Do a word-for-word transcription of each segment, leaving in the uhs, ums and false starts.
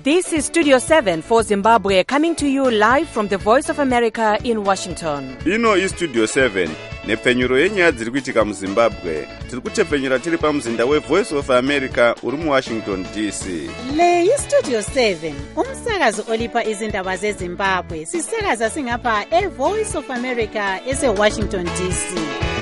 This is Studio seven for Zimbabwe, coming to you live from the Voice of America in Washington. Ino is Studio seven, nepfenyuro yenyaya dziri kuitika muZimbabwe. Tiri kutepfenyura tiri pamuzinda we Voice of America uri muWashington D C. Le is Studio seven, umsakazi olipa izindaba zeZimbabwe. Sisakaza singapha e Voice of America ese Washington D C.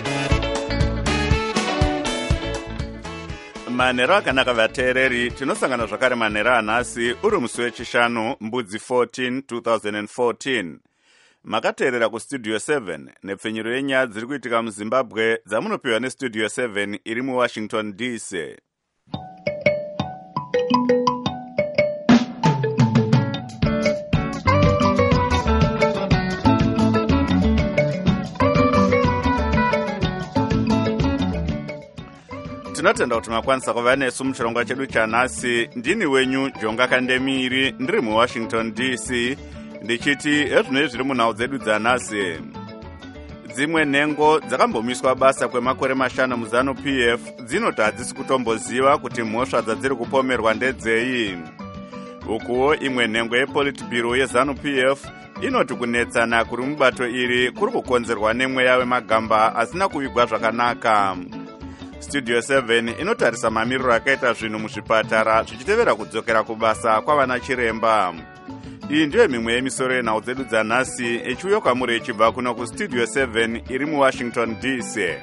Manera akanaka vateereri, tinosangana zvakare manera anhasi uri musi wechishanu mbudzi fourteen two thousand fourteen. Makateerera kuStudio seven nepfenyuro yenyaya dziri kuitika muZimbabwe dzamunopiwa neStudio seven iri muWashington D C. Tinotenda kuti makwanisa kuva nesu muchirongwa chedu chanhasi. Ndini wenyu Jonga Kandemiri, ndiri muWashington D C, ndichiti ezvino zviri munhau dzedu dzanhasi. Dzimwe nhengo dzakambomiswa basa kwemakore mashanu muZanu P F dzinoti hadzisi kutomboziva kuti mhosva dzadziri kupomerwa ndedzeyi. Ukuwo imwe nhengo yePolitburo yeZanu P F inoti kunetsana kuri mubato iri kuri kukonzerwa nemweya wemagamba asina kuvigwa zvakanaka. Studio seven inotarisa mamiriro akaita zvinhu muzvipatara zvichitevera kudzokera kubasa kwavana chiremba. Iyi ndiyo mimwe yemisoro yenhau dzedu dzanhasi echiuya kwamuri echibva kuno kuStudio seven iri muWashington D C.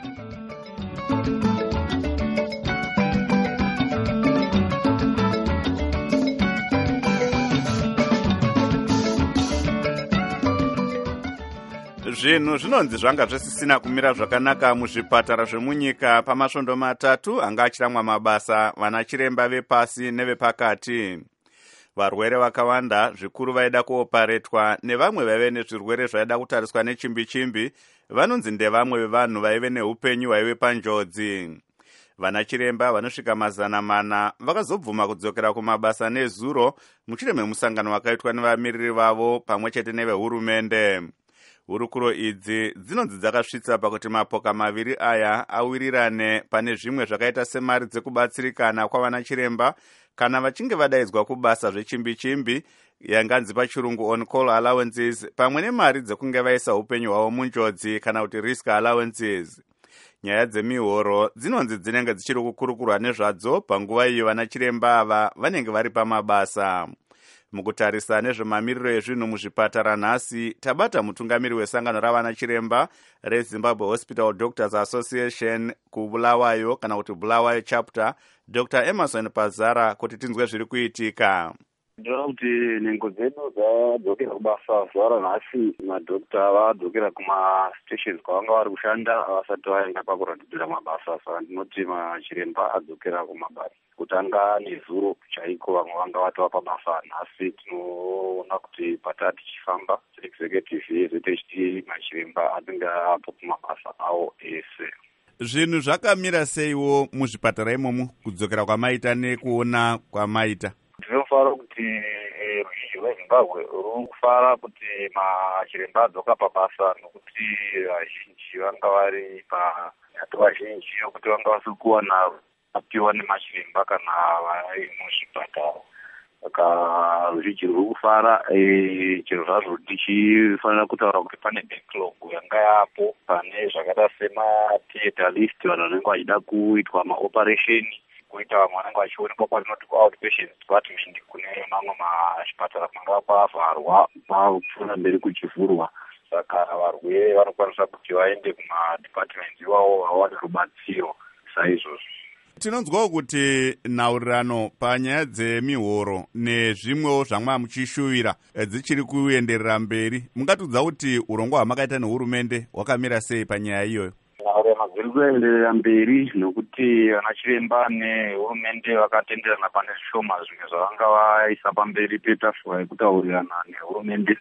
Zvinhu zvinonzi zvanga zvisisina kumira zvakanaka muzvipatara zvemunyika pamasvondo matatu anga achiramwa mabasa vana chiremba vepasi nevepakati. Varwere vakawanda zvikuru vaida kuoparetwa nevamwe vaive nezvirwere zvaida kutariswa nechimbi-chimbi vanonzi ndevamwe vevanhu vaive neupenyu vaive panjodzi. Vana chiremba vanosvika mazana mana vakazobvuma kudzokera kumabasa nezuro mushure memusangano wakaitwa nevamiriri vavo pamwe chete nevehurumende. Hurukuro idzi dzinonzi dzakasvitsa pakuti mapoka maviri aya awirirane pane zvimwe zvakaita semari dzekubatsirikana kwavana chiremba kana vachinge vadaidzwa kubasa zvechimbi-chimbi, yanganzi pachirungu on call allowances, pamwe nemari dzekunge vaisa upenyu hwavo munjodzi kana kuti risk allowances. Nyaya dzemihoro dzinonzi dzinenge dzichiri kukurukurwa nezvadzo panguva iyo vana chiremba ava vanenge vari pamabasa. Mukutarisa nezvemamiriro ezvinhu muzvipatara nhasi, tabata mutungamiri wesangano ravana chiremba reZimbabwe Hospital Doctors Association kuBulawayo kana kuti Bulawayo chapter, Doctor Emerson Pazara, kuti tinzwe zviri kuitika. Ndinoona kuti nhengo dzedu dzadzokera kubasa zuva ranhasi. Madhokta vadzokera kumastations kwavanga vari kushanda vasati vaenda pakuratidzira mabasa. Saka ndinoti machiremba adzokera kumabasa. Kutanga nezuro chaiko vamwe vanga vatova pabasa nhasi. Tinoona kuti patati tichifamba executive yezu tichiti machiremba adzinge apo kumabasa avo ese. Zvinhu zvakamira seiwo muzvipatara imomo kudzokera kwamaita nekuona kwamaita? Tinofara kuti ruzhinji rweZimbabwe ruri kufara kuti machiremba adzoka pabasa, nokuti vazhinji vanga vari panyato vazhinji yokuti vanga vasiri kuwana apiwa nemachiremba kana vari muzvipatara. Saka ruzhinji ruri kufara. Chero zvazvo tichifanira kutaura kuti pane backlog yanga yapo pane zvakaita sematheatre list, vanhu vanenge vachida kuitwa maoperation, kuita vamwe vanenge vachionekwa kwatinoti outpatient department kune mamwe mazvipatara kwanga kwavharwa kwapfuura mberi kuchivhurwa. Saka varwere vanokwanisa kuti vaende kumadepartment iwavo vawane rubatsiro saizvozvo. Tinonzwawo kuti nhaurirano panyaya dzemihoro nezvimwewo zvamwa muchishuvira dzichiri kuenderera mberi. Mungatudza kuti urongwa hwamakaita nehurumende hwakamira sei panyaya iyoyo? Nhaurirano dziri kuenderera mberi nokuti vana chiremba nehurumende vakatenderana pane zvishoma zvimwe zvavanga vaisa pamberi petafura yekutaurirana nehurumende.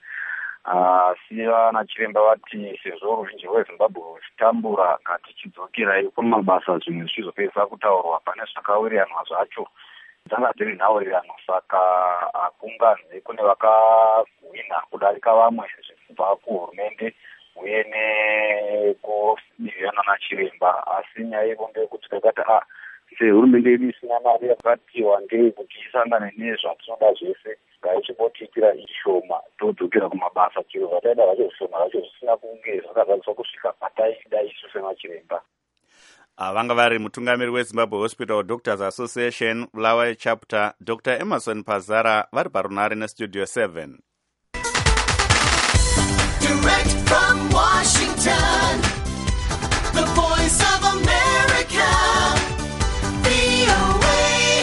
Asi vana chiremba vati sezvo ruzhinji rweZimbabwe ruchitambura ngatichidzokerai kumabasa, zvimwe zvichizopedzisa kutaurwa pane zvakawiriranwa zvacho. Dzanga dziri nhaurirano, saka hakunganzi kune vakahwina kudarika vamwe kubva kuhurumende uye nekudivirana nachiremba. Asi nyaya yevo ndeyekuti kakati a sehurumende yedu isina mari yakati wandei kuti isangane nezvatinoda zvese, zvaisvika ishoma todzokera kumabasa chiro vataida vacho zvishoma vacho zvisina kunge zvakagadziswa kusvika pataida isu semachiremba. Vanga vari mutungamiri weZimbabwe Hospital Doctors Association Bulawayo Chapter Doctor Emerson Pazara vari parunare nestudio seven. Direct from Washington, the voice of America, V O A.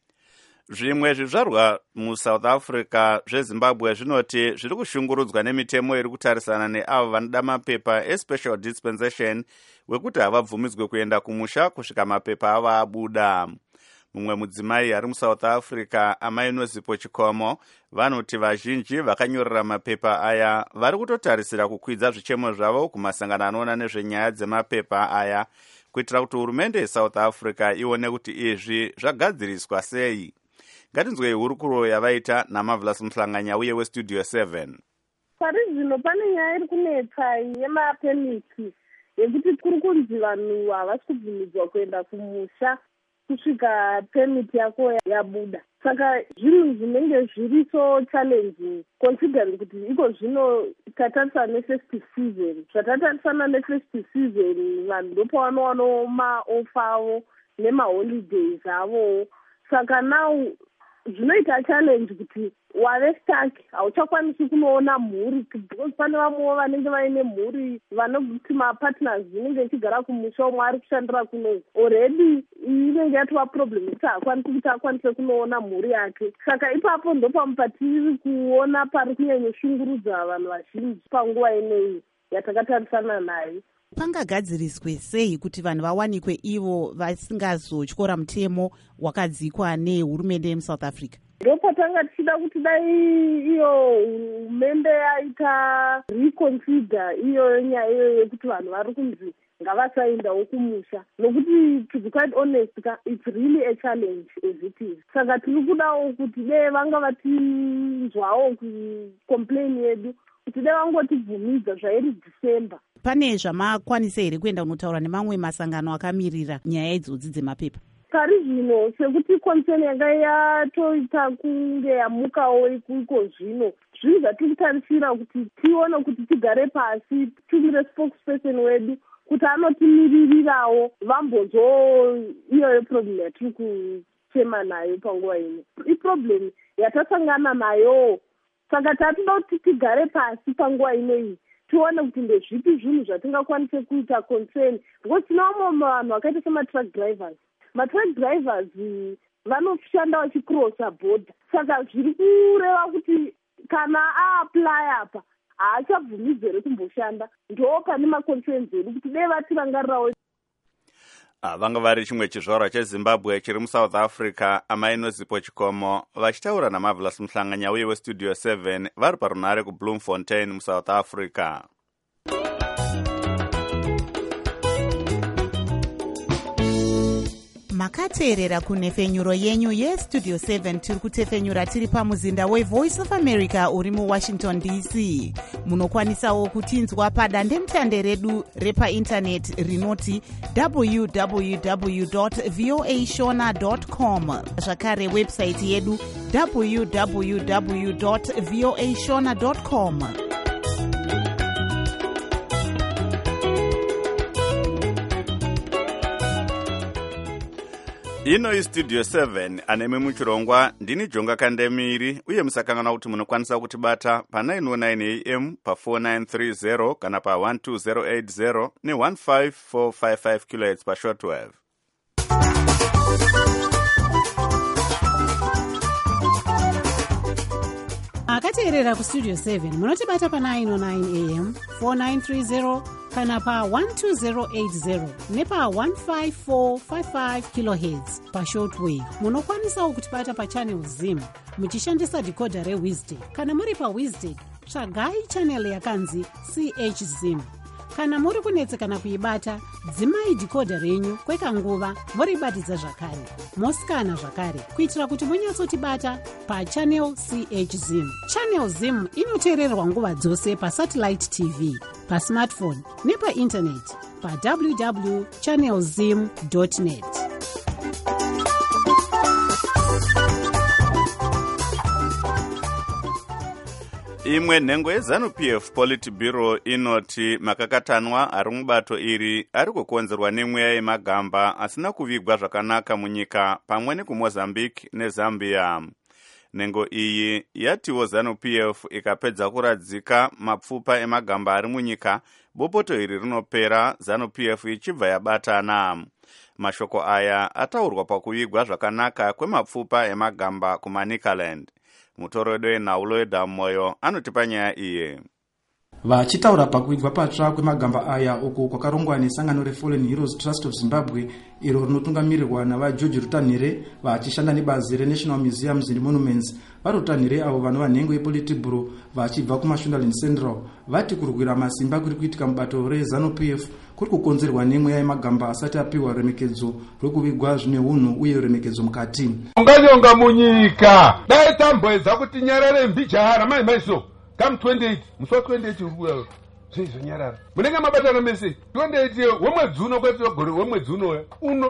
Zvimwe zvizvarwa muSouth Africa zveZimbabwe zvinoti zviri kushungurudzwa nemitemo iri kutarisana neavo vanoda mapepa especial dispensation wekuti havabvumidzwe kuenda kumusha kusvika mapepa avo abuda. Mumwe mudzimai ari muSouth Africa, amai Nozipo Chikomo, vanoti vazhinji vakanyorera mapepa aya vari kutotarisira kukwidza zvichemo zvavo kumasangano anoona nezvenyaya dzemapepa aya kuitira kuti hurumende yeSouth Africa ione kuti izvi zvagadziriswa sei. Ngatinzwei hurukuro yavaita naMarvelous Mhlanganya uye westudio seven. Pari zvino pane nyaya iri kunetsa yemapemiti yekuti kuri kunzi vanhu havasi kubvumidzwa kuenda kumusha kusvika pemiti yako yabuda. Saka zvinhu zvinenge zviri so challenging considering kuti iko zvino tatarisana nefestive season. Zvatatarisana nefestive season vanhu ndopavanowana maofa avo nemaholidays avo. Saka now zvinoita challenge kuti wave stuck hauchakwanisi kunoona mhuri because pane vamwe vanenge vaine mhuri vanokuti mapartners vinenge ichigara kumusha umwe ari kushandira kuno already inenge yatova problem kuti hakwanisi kuti akwanise kunoona mhuri yake. Saka ipapo ndopamupatiri kuona pari kunyanyeshungurudza vanhu vazhinji panguva ineyi yatakatarisana nayo. Pangagadziriswe sei kuti vanhu vawanikwe ivo vasingazotyora mutemo wakadzikwa nehurumende yemuSouth Africa? Ndopatanga tichida kuti dai iyo hurumende yaita reconsider iyo nyaya iyo yekuti vanhu vari kunzi ngavasaendawo kumusha, nokuti to be quite honest it's really a challenge as it is. Saka tiri kudawo kuti dai vanga vatinzwawo kucomplain yedu kuti dai vangotivhumidza zvairi December. Pane zvamakwanisa here kuenda kunotaura nemamwe masangano akamirira nyaya idzodzi dzemapepa? Pari zvino sekuti concern yanga yatoita kunge yamukawo iko zvino zvinhu zvatiri kutarisira kuti tione kuti tigare pasi tumire spokesperson wedu kuti anotimiririrawo vambozvo iyoyo problem yatiri kuchema nayo panguva ino. Iproblem yatasangana nayo, saka tatida kuti tigare pasi panguva inoyi tione kuti ndezvipi zvinhu zvatingakwanise kuita concern because tina vamwe vanhu vakaita sematruck drivers. Matruck drivers vanoshanda vachicrossa border, saka zviri kureva kuti kana aapply apa haachabvumidzwe here kumboshanda. Ndo pane maconcerns edu kuti dai vatirangarirawo. Vanga vari chimwe chizvarwa cheZimbabwe chiri muSouth Africa, amai Nozipo Chikomo vachitaura naMarvelous Mhlanganya uye westudio seven vari parunare kuBloemfontein muSouth Africa. Makateerera kunhefenyuro yenyu yestudio seven tiri kutefenyura tiri pamuzinda weVoice of America uri muWashington D C. Munokwanisawo kutinzwa padandemutande redu repaintaneti rinoti w w w dot voa shona dot com, zvakare website yedu w w w dot voa shona dot com. Ino istudio seven aneme muchirongwa ndini Jonga Kandemiri uye musakangana kuti munokwanisa kutibata pa nine oh nine a m pa four nine three zero kana pa one two zero eight zero ne one five four five five kilohertz pa shortwave. Akateerera kustudio seven munotibata pa nine oh nine a m four nine three zero kana pa one two zero eight zero nepa one five four five five kilohertz pa shortwave. Munokwanisawo kutibata pa channel Zim muchishandisa decoder reWizard. Kana muri pa Wizard tsvagai channel yakanzi C H Zim. Kana muri kunetsekana kuibata, dzimai decoder renyu kwekanguva moribatidza zvakare. Mosikana zvakare kuitira kuti munyatsotibata pa channel C H Zim. Channel Zim inoteererwa nguva dzose pa satellite T V, pa smartphone nepa internet pa w w w dot channel zim dot net. Imwe nhengo yeZanu-P F Politburo inoti makakatanwa ari mubato iri ari kukonzerwa nemweya yemagamba asina kuvigwa zvakanaka munyika pamwe nekuMozambique neZambia. Nhengo iyi yatiwo ZANU-P F ikapedza kuradzika mapfupa emagamba ari munyika, bopoto iri rinopera ZANU-P F ichibva yabatana. Mashoko aya ataurwa pakuvigwa zvakanaka kwemapfupa emagamba kuManicaland. Mutorodo wenhaulo weDhamoyo anotipa nyaya iye. Vachitaura pakuvigwa patsva kwemagamba aya uko kwakarongwa nesangano reFallen Heroes Trust of Zimbabwe iro rinotungamirirwa navaGeorge Rutanhire vachishanda nebazi reNational Museums and Monuments. VaRutanhire avo vanova nhengo yePolitburo vachibva kuMashonaland Central vati kurwira masimba kuri kuitika mubato reZANU-P F kuri kukonzerwa nemweya yemagamba asati apiwa remekedzo rwekuvigwa zvine unhu uye remekedzo mukati. Unganyonga munyika dai tambwedza kuti nyarare mbijara mai maiso come twenty-eight musi wa twenty-eight urikuya zveizonyarara munenge mabatana mese twenty-eight wemwedzi uno kwete gore wemwedzi uno uno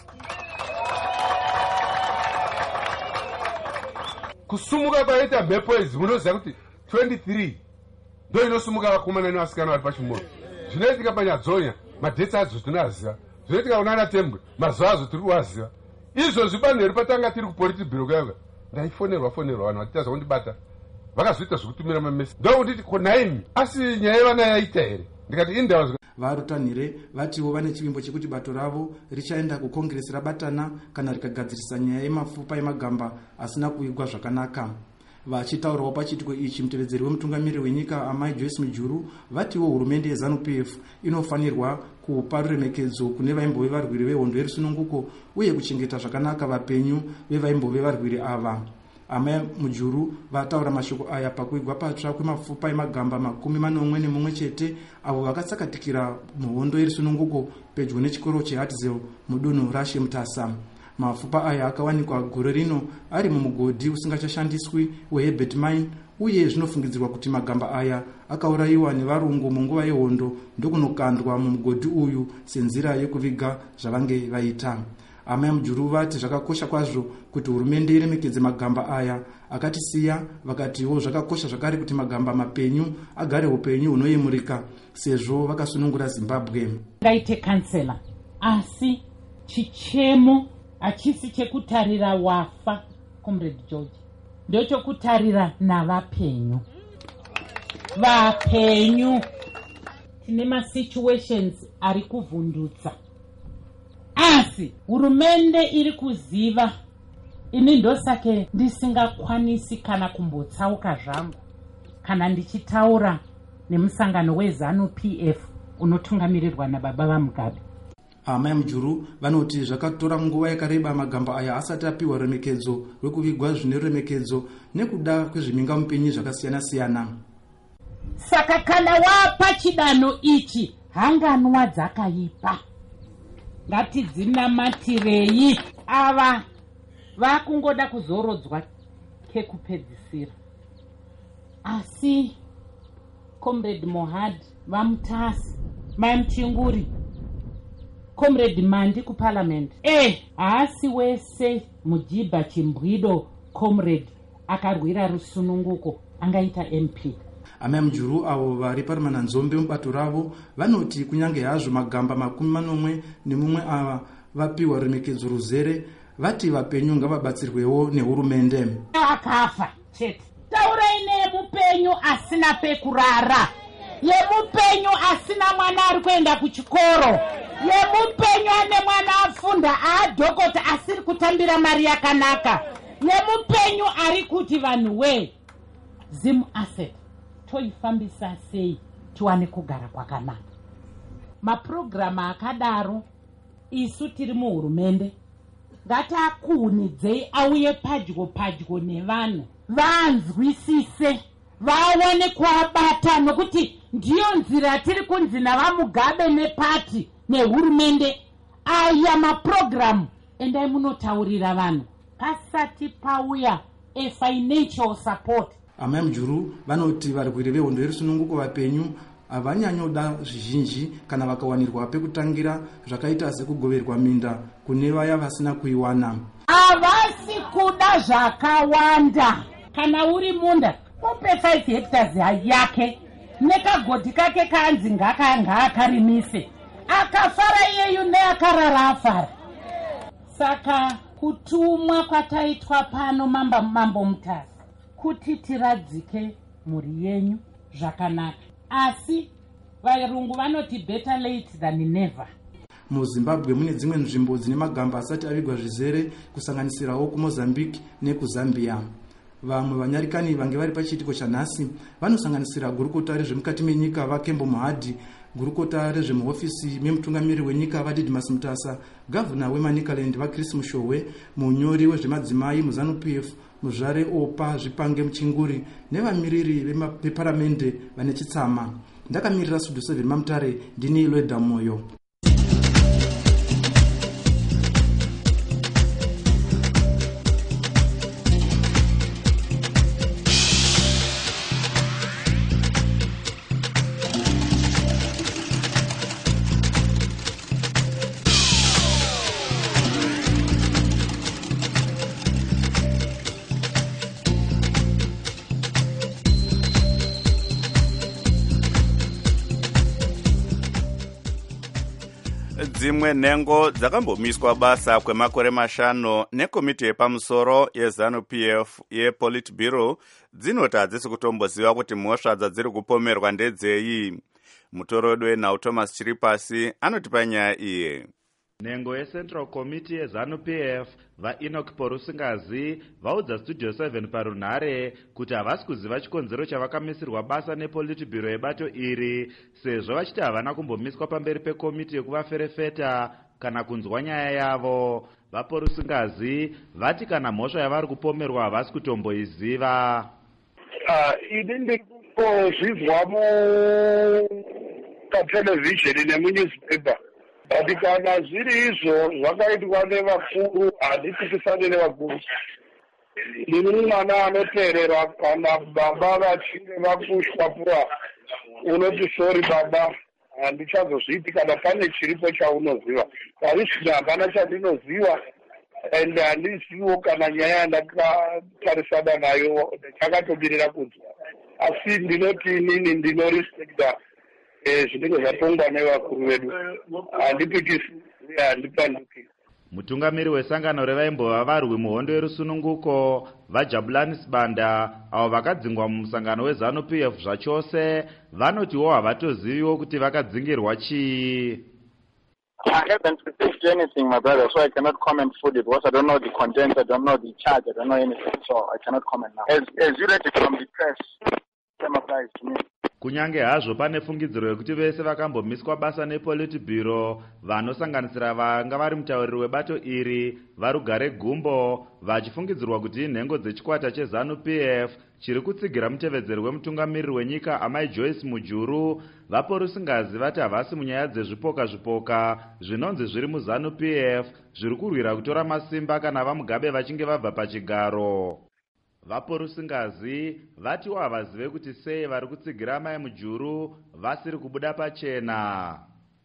kusumuka kwaita mhepo idzi munoziva kuti twenty-three ndo inosumuka vakomana nevasikana vari pachimoro. Zvinoitika panyadzonya madhetsi adzo tinoaziva, zvinoitika kunana tembwe mazuva azo tiri kuaziva. Izvozvi panheri patanga tiri kuPolitburo kuyaga ndaifonerwa fonerwa vanhu vachitaza kundibata vakazoita zvokutumira mamesi ndokutiti konaimi asi nyaya yevana yaita here ndikati indawa. VaRutanhire vatiwo vane chivimbo chekuti bato ravo richaenda kukongresi rabatana kana rikagadzirisa nyaya yemapfupa emagamba asina kuvigwa zvakanaka. Vachitaurawo pachitiko ichi, mutevedzeri wemutungamiri wenyika amai Joyce Mujuru vatiwo hurumende yeZANU-P F inofanirwa kupa ruremekedzo kune vaimbove varwiri vehondo yerusununguko uye kuchengeta zvakanaka vapenyu vevaimbove varwiri ava. Amai Mujuru vataura mashoko aya pakuvigwa patsva kwemapfupa emagamba makumi manomwe nemumwe chete avo vakatsakatikira muhondo yerusununguko pedyo nechikoro cheHartzel mudunhu raShemtasa. Mapfupa aya akawanikwa gore rino ari mumugodhi usingachashandiswi weHerbert Mine uye zvinofungidzirwa kuti magamba aya akaurayiwa nevarungu munguva yehondo ndokunokandwa mumugodhi uyu senzira yekuviga zvavange vaita. Amai Mujuru vati zvakakosha kwazvo kuti hurumende iremekedze magamba aya akatisiya, vakatiwo zvakakosha zvakare kuti magamba mapenyu agare upenyu hunoyemurika sezvo vakasunungura Zimbabwe. Ngaite kansela asi chichemo achisi chekutarira wafa Comrade George, ndochokutarira navapenyu. Vapenyu tine masituations ari kuvhundutsa, asi hurumende iri kuziva. Ini ndosake ndisingakwanisi kana kumbotsauka zvangu kana ndichitaura nemusangano weZANU-P F unotungamirirwa nababa vaMugabe. Amai Mujuru vanoti zvakatora nguva yakareba magamba aya asati apiwa remekedzo rwekuvigwa zvine remekedzo nekuda kwezviminga mupenyu zvakasiyana siyana. Saka kana wapa chidanho ichi hanganwa dzakaipa ngatidzinamatire. Ava vakungoda kuzorodzwa kekupedzisira. Asi Comrade Mohad vamutasi mai Mchinguri Comrade Mandi kuParliament eh haasi wese Mujiba Chimbwido Comrade akarwira rusununguko angaita M P. Amai Mujuru avo vari parimana nzombe mubato ravo vanoti kunyange hazvo magamba makumi manomwe nemumwe ava vapiwa remekedzo ruzere, vati vapenyu ngavabatsirwewo nehurumende. Akafa chete taurai nemupenyu asina pekurara, yemupenyu asina mwana ari kuenda kuchikoro, yemupenyu ane mwana afunda aadhokota asiri kutambira mari yakanaka, yemupenyu ari kuti vanhu we Zim Asset toifambisa sei tiwane kugara kwakanaka. Maprogramu akadaro isu tiri muhurumende ngatakuunidzei auye padyo padyo nevanhu vanzwisise vaone kuabata, nokuti ndiyo nzira tiri kunzi navaMugabe nepati nehurumende. Aya maprogramu endai munotaurira vanhu pasati pauya a financial support. Amai Mujuru vanoti varwiri vehondo yerusununguko vapenyu havanyanyoda zvizhinji kana vakawanirwa pekutangira zvakaita sekugoverwa minda kune vaya vasina kuiwana. Havasi kuda zvakawanda. Kana uri munda upe five hectares yake nekagodhi kake kanzi ngakanga akarimise akafara iyeyu neakarara afara. Saka kutumwa kwataitwa pano mamba mambo Mutasi kuti tiradzike mhuri yenyu zvakanaka, asi varungu vanoti better late than never. MuZimbabwe mune dzimwe nzvimbo dzine magamba asati avigwa zvizere kusanganisirawo kuMozambique nekuZambia. Vamwe vanyarikani vange vari pachiitiko chanhasi vanosanganisira gurukota rezvemukati menyika vaKembo Mohadhi, gurukota rezvemuhofisi memutungamiri wenyika vaDidmus Mutasa, gavhuna weManicaland vaChris Mushowe, munyori wezvemadzimai muZANU-P F muzvare Opa Zvipange Muchinguri nevamiriri veparamende vane chitsama. Ndakamirira Studio seven Mamutare, ndini Lweda Moyo. Dzimwe nhengo dzakambomiswa basa kwemakore mashanu nekomiti yepamusoro yeZANU-P F yePolitburo dzinoti hadzisi kutomboziva kuti mhosva dzadziri kupomerwa ndedzeyi. Mutorodo wenhau Thomas Chiripasi anoti panyaya iye. Nhengo yeCentral Committee yeZANU-P F vaEnoch Porusingazi vaudza Studio seven parunhare kuti havasi kuziva chikonzero chavakamisirwa basa nePolitburo yebato iri, sezvo vachiti havana kumbomiswa pamberi pekomiti yekuvaferefeta kana kunzwa nyaya yavo. VaPorusingazi vati kana mhosva yavari kupomerwa havasi kutomboiziva. Ini ndikuzvizwa mukatelevhizheni nemunewspaper. But kana zviri izvo zvakaitwa nevakuru handipikisane nevakuru. Ndini mwana anoteerera kana baba vachinge vakushwa pura unoti sorry baba handichazozviti kana pane chiripo chaunoziva. Parizvino hapana chandinoziva and handizivo kana nyaya yandakatarisana nayo ndakatomirira kunzwa. Asi ndinoti inini ndinorespekta zvinenge zvatongwa nevakuru vedu, handipikisi handipanduki. Mutungamiri wesangano revaimbova varwi muhondo yerusununguko vaJabulani Sibanda avo vakadzingwa mumusangano weZANU-P F zvachose vanotiwo havatoziviwo kuti vakadzingirwa chii. I haven't received anything, my brother, so I cannot comment fully because I don't know the content, I don't know the charge, I don't know anything, so I cannot comment now. As, as you read it from the press, same applies to me. Kunyange hazvo pane fungidziro yekuti vese vakambomiswa basa nePolitburo vanosanganisira vanga vari mutauriri webato iri varugare Gumbo vachifungidzirwa kuti inhengo dzechikwata cheZANU-P F chiri kutsigira mutevedzeri wemutungamiriri wenyika amai Joyce Mujuru, vaPorusingazi vati havasi munyaya dzezvipoka zvipoka zvinonzi zviri muZANU-P F zviri kurwira kutora masimba kana vaMugabe vachinge vabva pachigaro. VaPorusingazi vatiwo havazive kuti sei vari kutsigira amai Mujuru vasiri kubuda pachena.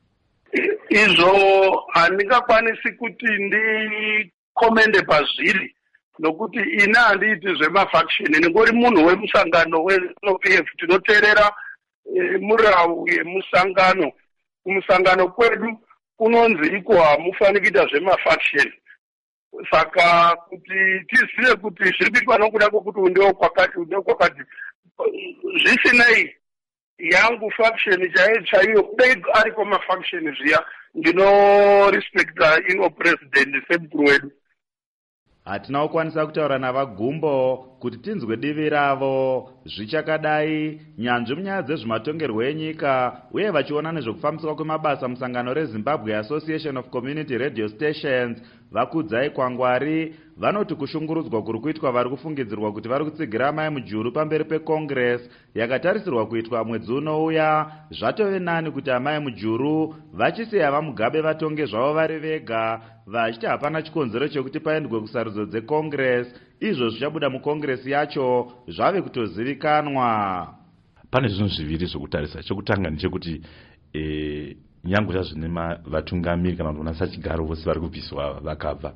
Izvo handingakwanisi kuti ndikomende pazviri nokuti ina handiiti zvemafaction, ndingori munhu wemusangano weZANU-P F tinoteerera murau yemusangano. Kumusangano kwedu kunonzi iko hamufani kuita zvemafaction. Saka kuti tizive kuti zviri kuitwa nokuda kwokuti undewo kwakati undewo kwakati zvisinei yangu faction chaiyo chaiyo kudai ariko mafaction zviya ndinorespekta ino president semukuru wedu. Hatina kukwanisa kutaura navaGumbo kuti tinzwe divi ravo zvichakadai. Nyanzvi munyaya dzezvematongerwo enyika uye vachiona nezvekufambiswa kwemabasa musangano reZimbabwe Association of Community Radio Stations vakudzai kwangwari vanoti kushungurudzwa kuri kuitwa vari kufungidzirwa kuti vari kutsigira amai Mujuru pamberi peCongress yakatarisirwa kuitwa mwedzi unouya zvatove nani kuti amai Mujuru vachisiya vaMugabe vatonge zvavo vari vega vachiti hapana chikonzero chekuti paendwe kusarudzo dzeCongress izvo zvichabuda muCongress yacho zvave kutozivikanwa. Pane zvinhu zviviri zvokutarisa. Chokutanga ndechekuti e, nyangu zvazvine vatungamiri kana kuti vanasachigaro vose vari kubviswa vakabva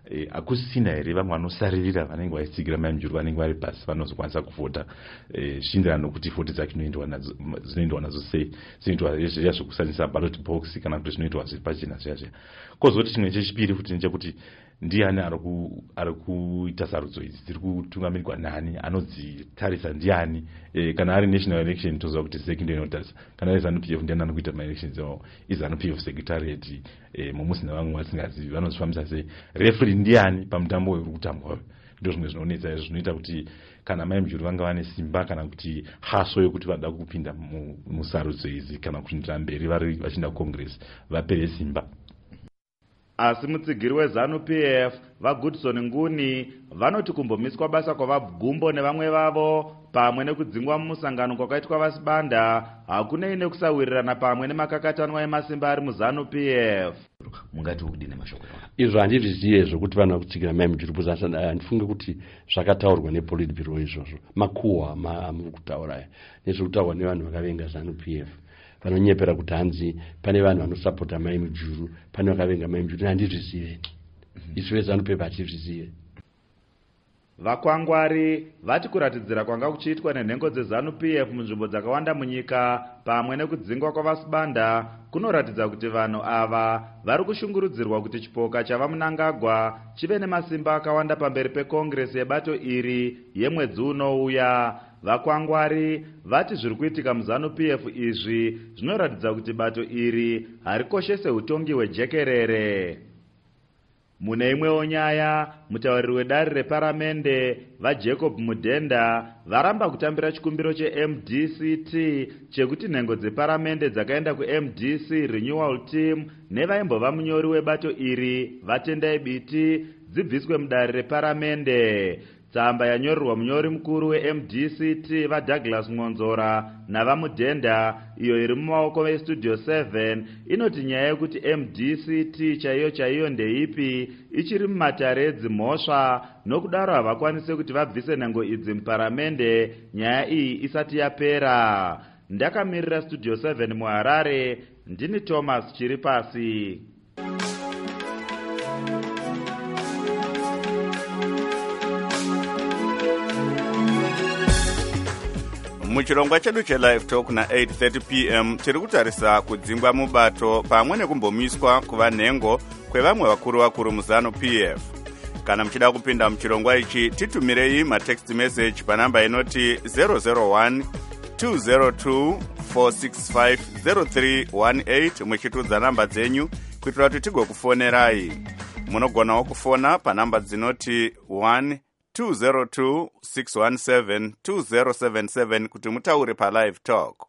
e, akusisina here vamwe vanosaririra vanenge vaitsigira mai mujuru vanenge vari pasi vanozokwanisa kuvhota e, zvichienderana nokuti vhoti dzacho dzinoendwa nazo sei dzinoitwa zviya zvokushandisa ballot box kana kuti zvinoitwa zviri pachena zviya zviya. Kozoti chimwe chechipiri futi ndechekuti ndiani ari kuita sarudzo idzi dziri kutungamirwa nani, anodzitarisa ndiani e, kana ari national election toziva kuti sec ndiyo inotarisa, kana ari ZANU P F ndiani anokuita maelections avo iZANU P F secretariat e, mumusina vamwe vasingazivi vanozvifambisa sei, referee ndiani pamutambo uri kutambwa. Ndo zvimwe zvinonetsa izvo zvinoita kuti kana mai mujuru vanga vane simba kana kuti haso yokuti vada kupinda musarudzo idzi kana kuindira mberi vari vachienda kucongress vapere simba. Asi mutsigiri weZANU P F vaGoodson Nguni vanoti kumbomiswa basa kwavagumbo nevamwe vavo pamwe nekudzingwa mumusangano kwakaitwa vasibanda hakunei nekusawirirana pamwe nemakakatanwa emasimba ari muZANU P F. Mungati udine mashoko izvo handizvizive zvokuti vanhu vakutsigirira mai mujuru buzasa. Handifunge kuti zvakataurwa nepolitburo izvozvo makuhwa amuri kutaura aya nezvokutaurwa nevanhu vakavenga ZANU P F vanonyepera kuti hanzi pane vanhu vanosapota mai mujuru, pane vakavenga mai mujuru. Handizvizive isu veZANU P F hatizvizive. Vakwangwari vati kuratidzira kwanga kuchiitwa nenhengo dzeZANU P F munzvimbo dzakawanda munyika pamwe nekudzingwa kwavasibanda kunoratidza kuti vanhu ava vari kushungurudzirwa kuti chipoka chava Mnangagwa chive nemasimba akawanda pamberi pekongresi yebato iri yemwedzi unouya. Vakwangwari vati zviri kuitika muZANU P F izvi zvinoratidza kuti bato iri harikoshese utongi hwejekerere. Mune imwewo nyaya, mutauriri wedare reparamende vaJacob Mudenda varamba kutambira chikumbiro cheM D C T chekuti nhengo dzeparamende dzakaenda kuM D C Renewal Team nevaimbova munyori webato iri Vatendai Biti dzibviswe mudare reparamende. Tsamba yanyorerwa munyori mukuru weM D C T vaDouglas Ngonzora navaMudenda iyo iri mumaoko veStudio seven inoti nyaya yekuti M D C T chaiyo chaiyo ndeipi ichiri mumatare edzimhosva, nokudaro havakwanise kuti vabvise nhengo idzi muparamende nyaya iyi isati yapera. Ndakamirira Studio seven muHarare, ndini Thomas Chiripasi. Muchirongwa chedu chelive talk na eight thirty p m tiri kutarisa kudzingwa mubato pamwe nekumbomiswa kuva nhengo kwevamwe vakuru vakuru muZANU P F. Kana muchida kupinda muchirongwa ichi titumirei matext message panamba inoti zero zero one two zero two four six five zero three one eight muchitudza namba dzenyu kuitira kuti tigokufonerai. Munogonawo kufona panamba dzinoti one two zero two six one seven two zero seven seven kuti mutaure palive talk.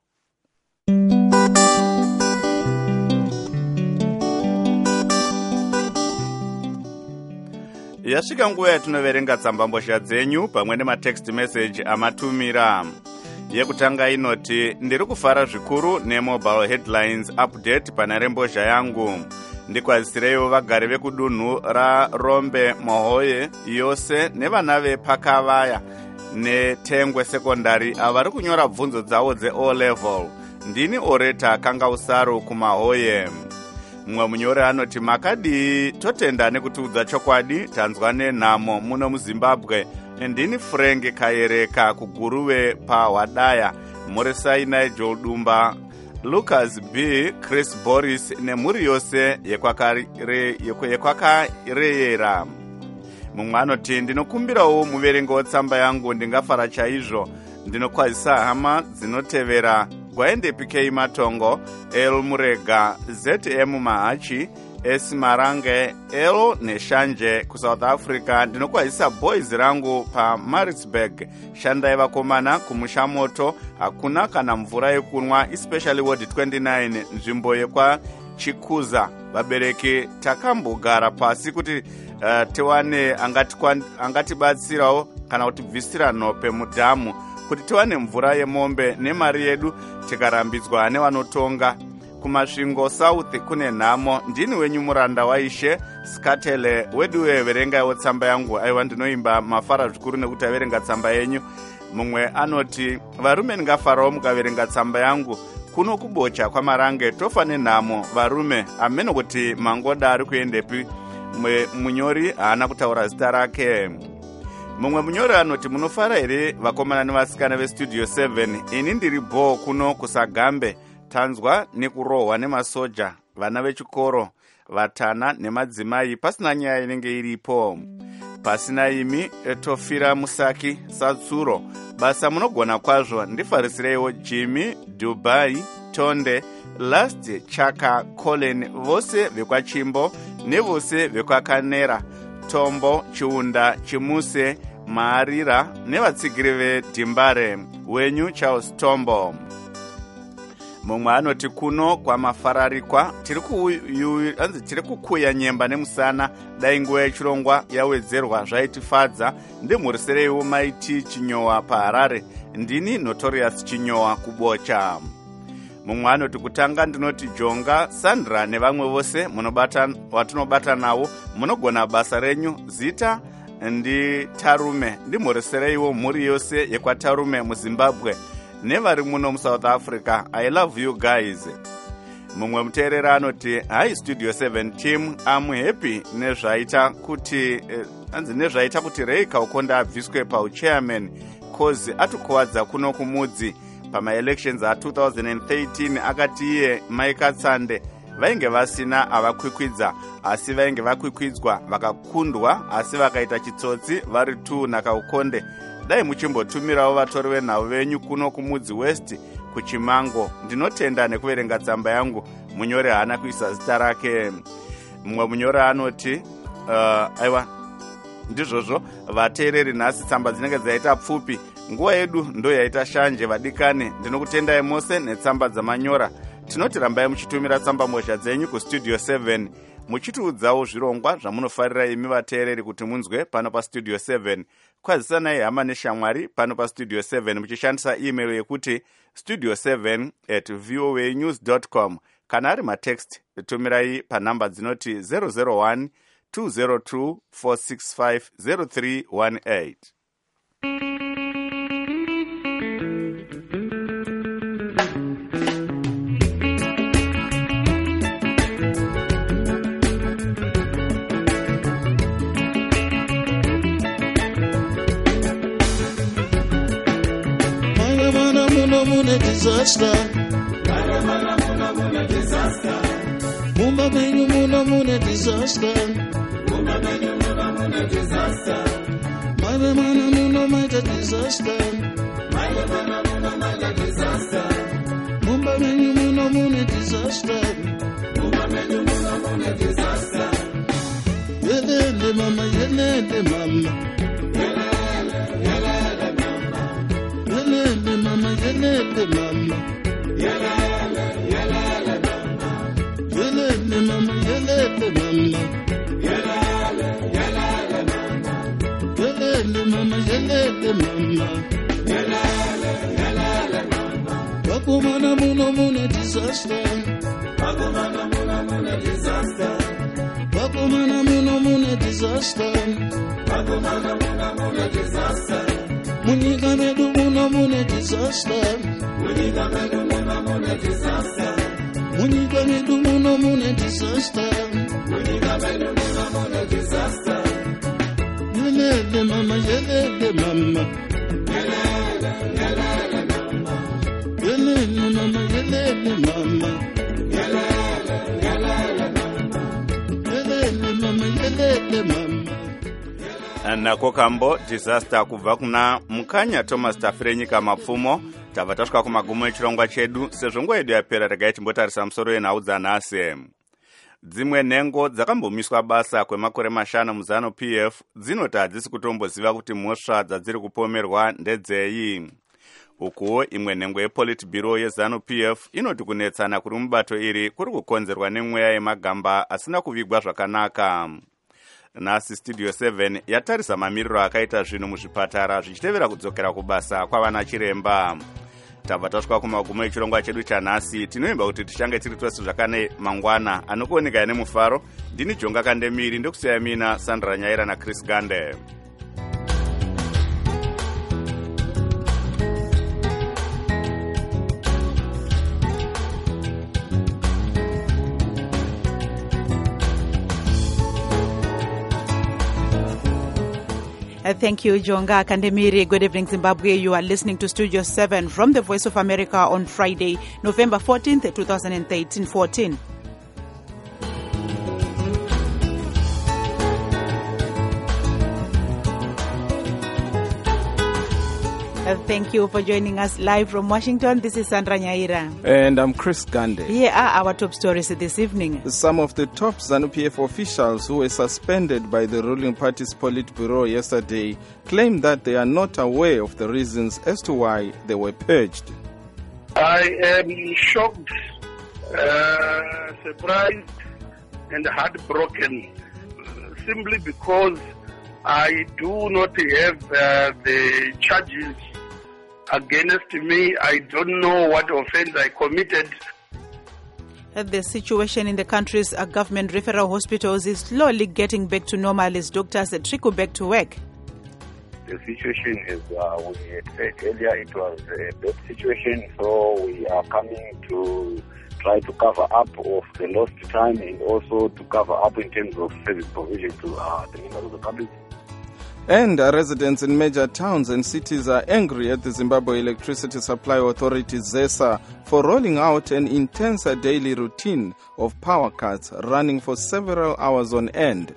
Yasvika nguva yatinoverenga tsambambozha dzenyu pamwe nematext message amatumira. Yekutanga inoti ndiri kufara zvikuru nemobile headlines update panarembozha yangu. Ndikwazisireyo vagari vekudunhu raRombe Mohoye yose nevana vePakavaya neTengwe sekondari avari kunyora bvunzo dzavo dze-O level. Ndini oreta kanga usaru kuMahoye. Mumwe munyori anoti makadi totenda nekutiudza chokwadi tanzwa nenhamo muno muZimbabwe. Ndini Frank Kayereka kuguruve paHwadaya, Morisai Nigel Dumba, Lucas B, Chris Boris nemhuri yose yekwakareyera. Mumwe anoti ndinokumbirawo muverengi wetsamba yangu ndingafara chaizvo. Ndinokwazisa hama dzinotevera Gwaende P K Matongo, L Murega, Z M Mahachi, S Marange, L Neshanje kuSouth Africa. Ndinokwazisa boys rangu pa Maritzburg, Shandai vakomana kumushamoto, hakuna kana mvura yekunwa, especially ward twenty-nine nzvimbo yekwa Chikuza. Vabereki takambogara pasi kuti uh, tiwane angatibatsirawo kana kuti bvisira nhope mudhamu kuti tiwane mvura yemombe nemari yedu tikarambidzwa nevanotonga. Kumasvingo South kune nhamo. Ndini wenyu muranda waishe Skatele weduwe verenga tsamba yangu. Aiwa ndinoimba mafara zvikuru nekuti averenga tsamba yenyu. Mumwe anoti varume ndingafarawo mukaverenga tsamba yangu. Kuno kubocha kwamarange tofa nenhamo varume ameno kuti mangoda ari kuendepi mumwe munyori haana kutaura zita rake. Mumwe munyori anoti, munofara here vakomana nevasikana vestudio seven? Ini ndiri bho kuno kusagambe, tanzwa nekurohwa nemasoja, vana vechikoro, vatana nemadzimai, pasina nyaya inenge iripo. Pasina imi tofira musaki satsuro, basa munogona kwazvo. Ndifarisireiwo Jimmy, Dubai, Tonde, Last, Chaka, Colin, vose vekwachimbo nevose vekwakanera, Tombo, Chiunda, Chimuse, Maarira nevatsigiri vedhimbare, wenyu Charles Tombo. Mumwe anoti, kuno kwamafararikwa tiri kukuya nyemba nemusana, dai nguva yechirongwa yawedzerwa zvaitifadza. Ndimhurisereiwo maiti Chinyowa paHarare, ndini Notorious Chinyowa kubocha. Mumwe anoti, kutanga ndinoti Jonga, Sandra nevamwe vose vatinobata navo, munogona basa renyu. Zita ndi Tarume, ndimhurisereiwo mhuri yose yekwatarume muZimbabwe nevari muno muSouth Africa. I love you guys. Mumwe muteerera anoti, hi Studio seven team, I'm happy nezvaita kuti anzi eh, nezvaita kuti Ray Kaukonda abviswe pauchairman cause atukuwadza kuno kumudzi pama-elections a-twenty thirteen. Akati iye Mike Tsande vainge vasina avakwikwidza, asi vainge vakwikwidzwa vakakundwa, asi vakaita chitsotsi vari tu naKaukonde. Dai muchimbotumirawo vatori venhau venyu kuno kumudzi West kuChimango. Ndinotenda nekuverenga tsamba yangu. Munyori haana kuisa zita rake. Mumwe munyori anoti, uh, aiwa ndizvozvo vateereri, nhasi tsamba dzinenge dzaita pfupi, nguva yedu ndo yaita shanje. Vadikani, ndinokutendai mose netsamba dzamanyora. Tinoti rambai muchitumira tsamba mbozha dzenyu kustudio seven, muchitiudzawo zvirongwa zvamunofarira imi vateereri kuti munzwe pano pastudio seven. Kwazisanai hama neshamwari pano pastudio seven muchishandisa email yekuti studio seven at voa news dot com. Kana ari matext, tumirai panhamba dzinoti zero zero one two zero two four six five zero three one eight. Muna disaster, muna muna muna disaster. Mumba menyu muna muna disaster, mumba menyu muna muna disaster. Muna muna muna muna disaster, muna muna muna muna disaster. Mumba menyu muna muna disaster, mumba menyu muna muna disaster. Yelele mama, yelele mama, yelele yelele mama, yelele mama, yelele mama, yelele yelele mama, yelele mama, yelele mama, yelele yelele mama, yelele mama, yelele mama, yelele yelele mama. Wakumana muna muna disaster, wakumana muna muna disaster, wakumana muna muna disaster, wakumana muna muna disaster. Munyika medu muna muna disaster, munyika medu muna muna disaster, munyika medu muna muna disaster, munyika medu muna muna disaster. Yelele mama, yelele mama, yelele yelele mama, yelele mama, yelele mama, yelele yelele mama, yelele mama, yelele mama. Nako kambo disaster kubva kuna Mukanya Thomas Tafirenyika Mapfumo. Tabva tasvika kumagumo echirongwa chedu. Sezvo nguva yedu yapera, regai timbotarisa musoro wenhau dzanhasi. Dzimwe nhengo dzakambomiswa basa kwemakore mashanu muZanu P F dzinoti hadzisi kutomboziva kuti mhosva dzadziri kupomerwa ndedzeyi. Ukuwo imwe nhengo yePolitburo yeZanu P F inoti kunetsana kuri mubato iri kuri kukonzerwa nemweya yemagamba asina kuvigwa zvakanaka. Nhasi Studio seven yatarisa mamiriro akaita zvinhu muzvipatara zvichitevera kudzokera kubasa kwavana chiremba. Tabva tasvika kumagumo echirongwa chedu chanhasi. Tinoimba kuti tichange tiri tose zvakane mangwana. Anokuoneka nemufaro, ndini Jonga Kandemiri, ndokusiya mina Sandra Nyaira naChris Gande. Uh, thank you, Jonga Kandemiri. Good evening, Zimbabwe. You are listening to Studio seven from the Voice of America on Friday, November fourteenth, twenty thirteen fourteen. Uh, thank you for joining us live from Washington. This is Sandra Nyaira. And I'm Chris Gande. Here are our top stories this evening. Some of the top ZANU-P F officials who were suspended by the ruling party's Politburo yesterday claim that they are not aware of the reasons as to why they were purged. I am shocked, uh, surprised, and heartbroken uh, simply because I do not have uh, the charges against me. I don't know what offense I committed. The situation in the country's uh, government referral hospitals is slowly getting back to normal as doctors uh, trickle back to work. The situation is, uh, we had said earlier, it was a bad situation, so we are coming to try to cover up of the lost time and also to cover up in terms of service provision to uh, the members of the public. And uh, residents in major towns and cities are angry at the Zimbabwe Electricity Supply Authority, ZESA, for rolling out an intense daily routine of power cuts running for several hours on end.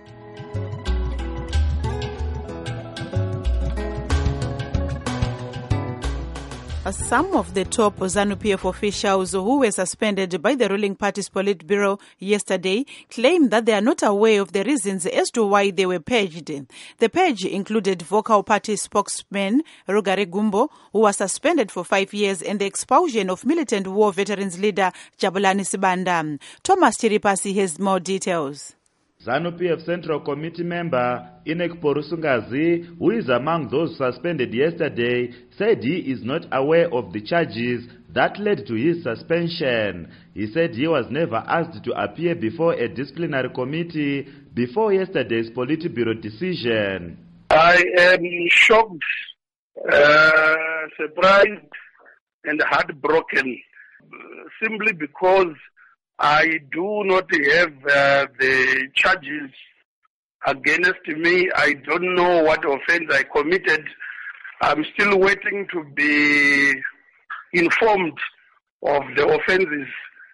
Some of the top ZANU-P F officials who were suspended by the ruling party's Politburo yesterday claim that they are not aware of the reasons as to why they were purged. The purge included vocal party spokesman Rugare Gumbo, who was suspended for five years, and the expulsion of militant war veterans leader Jabulani Sibanda. Thomas Chiripasi has more details. ZANU-P F Central Committee member Inek Porusungazi, who is among those suspended yesterday, said he is not aware of the charges that led to his suspension. He said he was never asked to appear before a disciplinary committee before yesterday's Politburo decision. I am shocked, uh, surprised, and heartbroken simply because I do not have uh, the charges against me. I don't know what offense I committed. I'm still waiting to be informed of the offenses.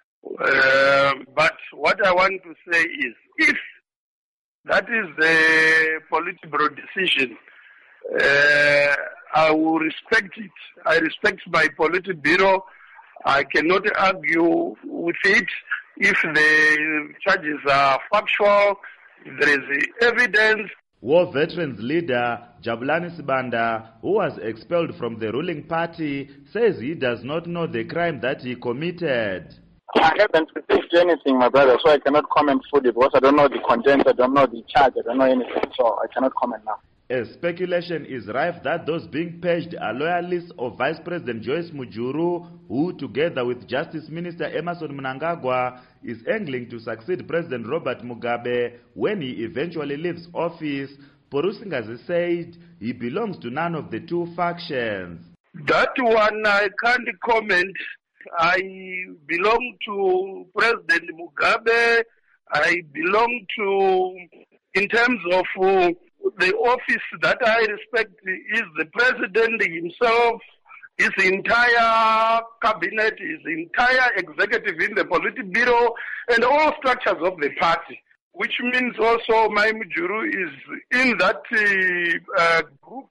Uh, but what I want to say is, if that is the Politburo decision, uh, I will respect it. I respect my Politburo. I cannot argue with it. If the charges are factual, if there is evidence. War veterans leader Jabulani Sibanda, who was expelled from the ruling party, says he does not know the crime that he committed. I haven't received anything, my brother, so I cannot comment fully because I don't know the content, I don't know the charge, I don't know anything, so I cannot comment now. As speculation is rife that those being purged are loyalists of Vice President Joyce Mujuru, who, together with Justice Minister Emerson Mnangagwa, is angling to succeed President Robert Mugabe when he eventually leaves office. Porusungazi said he belongs to none of the two factions. That one I can't comment. I belong to President Mugabe. I belong to, in terms of uh, the office that I respect is the president himself, his entire cabinet, his entire executive in the Politburo, and all structures of the party, which means also my Mujuru is in that uh, uh, group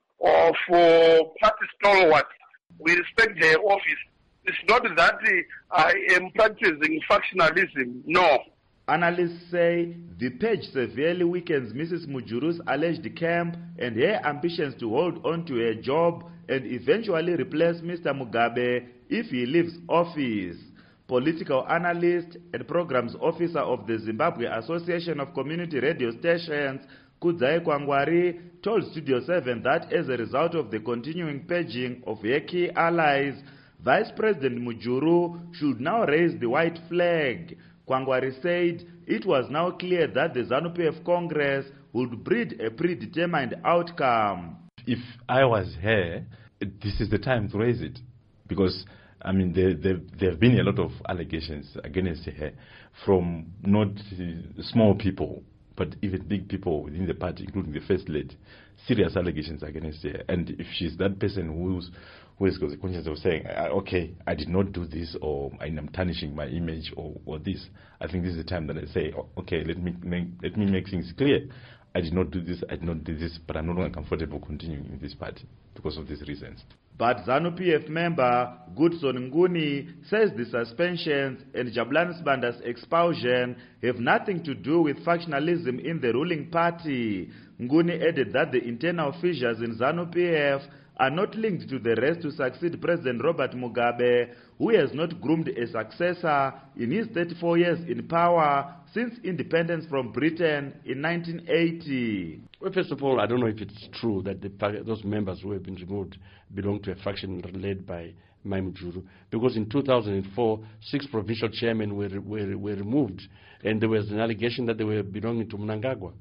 of uh, party stalwarts. We respect their office. It's not that uh, I am practicing factionalism, no. Analysts say the purge severely weakens Missus Mujuru's alleged camp and her ambitions to hold on to her job and eventually replace Mister Mugabe if he leaves office. Political analyst and programs officer of the Zimbabwe Association of Community Radio Stations, Kudzai Kwangwari, told Studio seven that as a result of the continuing purging of her key allies, Vice President Mujuru should now raise the white flag. Kwangwari said it was now clear that the ZANU-P F Congress would breed a predetermined outcome. If I was her, this is the time to raise it. Because, I mean, there, there, there have been a lot of allegations against her from not uh, small people, but even big people within the party, including the first lady, serious allegations against her. And if she's that person who's who has got the conscience of saying, okay, I did not do this, or I'm tarnishing my image, or, or this, I think this is the time that I say, okay, let me make, let me make things clear. I did not do this, I did not do this, but I'm no longer comfortable continuing in this party because of these reasons. But ZANU-P F member Goodson Nguni says the suspensions and Jabulani Sibanda's expulsion have nothing to do with factionalism in the ruling party. Nguni added that the internal fissures in ZANU-P F are not linked to the race to succeed President Robert Mugabe, who has not groomed a successor in his thirty-four years in power since independence from Britain in nineteen eighty. Well, first of all, I don't know if it's true that the, those members who have been removed belong to a faction led by Mai Mujuru, because in two thousand four, six provincial chairmen were, were, were removed, and there was an allegation that they were belonging to Mnangagwa.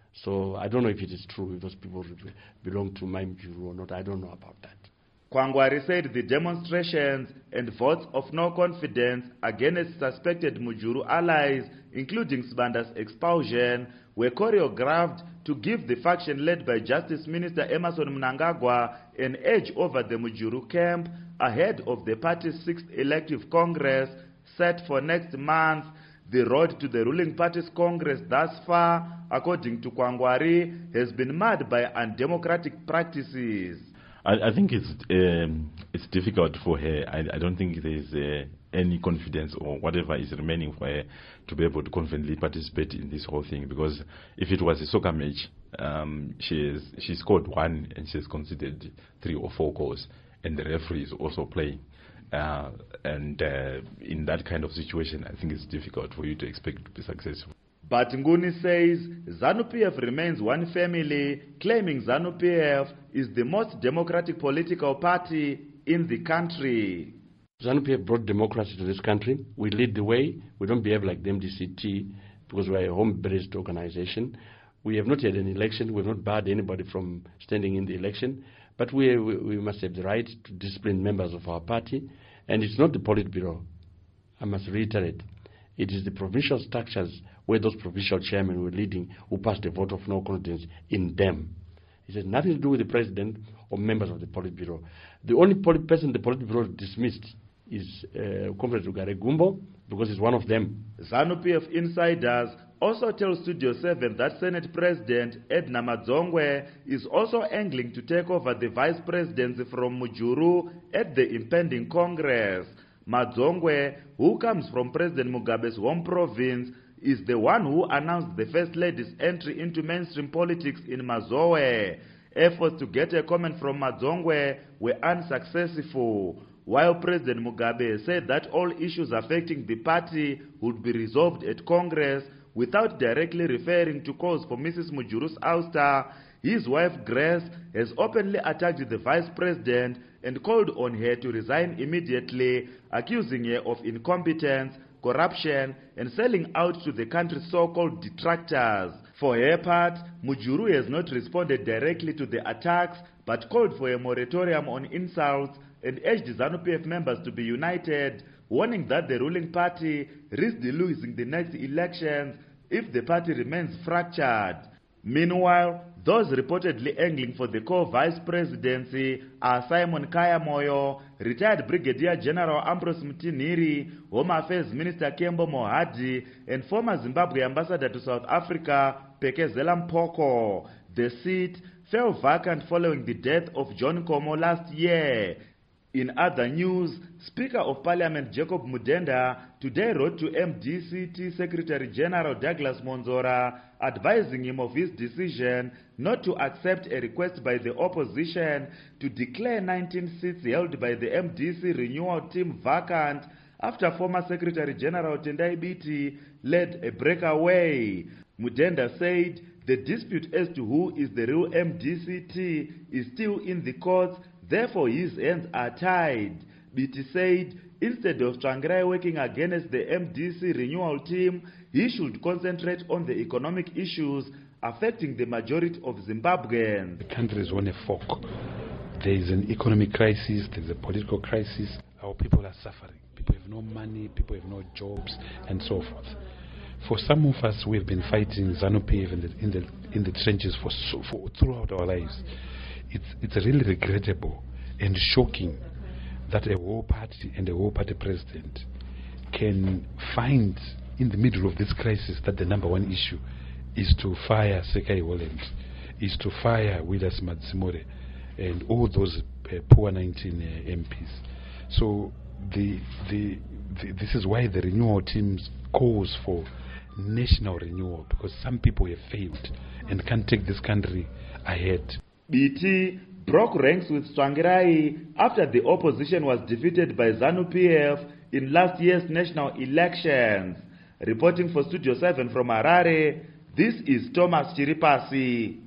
So I don't know if it is true if those people belong to Mai Mujuru or not. I don't know about that. Kwangwari said the demonstrations and votes of no confidence against suspected Mujuru allies, including Sibanda's expulsion, were choreographed to give the faction led by Justice Minister Emmerson Mnangagwa an edge over the Mujuru camp ahead of the party's sixth elective congress set for next month. The road to the ruling party's congress thus far, according to Kwangwari, has been marred by undemocratic practices. I, I think it's um, it's difficult for her. I, I don't think there's uh, any confidence or whatever is remaining for her to be able to confidently participate in this whole thing. Because if it was a soccer match, um, she has, she scored one and she has conceded three or four goals, and the referee is also playing. Uh, and uh, in that kind of situation, I think it's difficult for you to expect to be successful. But Nguni says ZANU-P F remains one family, claiming ZANU-P F is the most democratic political party in the country. ZANU-P F brought democracy to this country. We lead the way. We don't behave like the M D C T because we are a home-based organization. We have not had an election. We have not barred anybody from standing in the election. But we, we, we must have the right to discipline members of our party. And it's not the Politburo, I must reiterate. It is the provincial structures where those provincial chairmen were leading who passed a vote of no confidence in them. It has nothing to do with the president or members of the Politburo. The only polit person the Politburo dismissed is uh, Comrade Rugare Gumbo, because he's one of them. ZANU-P F insiders also tell Studio seven that Senate President Edna Madzongwe is also angling to take over the vice presidency from Mujuru at the impending Congress. Madzongwe, who comes from President Mugabe's home province, is the one who announced the First Lady's entry into mainstream politics in Mazowe. Efforts to get a comment from Madzongwe were unsuccessful, while President Mugabe said that all issues affecting the party would be resolved at Congress without directly referring to calls for Missus Mujuru's ouster. His wife Grace has openly attacked the vice president and called on her to resign immediately, accusing her of incompetence, corruption, and selling out to the country's so-called detractors. For her part, Mujuru has not responded directly to the attacks, but called for a moratorium on insults and urged ZANU-P F members to be united, warning that the ruling party risks losing the next elections if the party remains fractured. Meanwhile, those reportedly angling for the co-vice presidency are Simon Kayamoyo, retired Brigadier General Ambrose Mtiniri, Home Affairs Minister Kembo Mohadi, and former Zimbabwe ambassador to South Africa, Pekezela Mpoko. The seat fell vacant following the death of John Komo last year. In other news, Speaker of Parliament Jacob Mudenda today wrote to M D C T Secretary General Douglas Monzora, advising him of his decision not to accept a request by the opposition to declare nineteen seats held by the M D C renewal team vacant after former Secretary General Tendai Biti led a breakaway. Mudenda said the dispute as to who is the real M D C T is still in the courts. Therefore, his hands are tied. Biti said instead of Tsvangirai working against the M D C renewal team, he should concentrate on the economic issues affecting the majority of Zimbabweans. The country is on a fork. There is an economic crisis, there is a political crisis. Our people are suffering. People have no money, people have no jobs, and so forth. For some of us, we've been fighting ZANU-P F in the, in the, in the trenches for, so, for throughout our lives. It's, it's really regrettable and shocking that a war party and a war party president can find in the middle of this crisis that the number one issue is to fire Sekai Holland, is to fire Willis Matsimore and all those uh, poor nineteen uh, M Ps. So the, the, the, this is why the renewal teams calls for national renewal, because some people have failed and can't take this country ahead. B T broke ranks with Tsvangirai after the opposition was defeated by ZANU-P F in last year's national elections. Reporting for Studio seven from Harare, this is Thomas Chiripasi.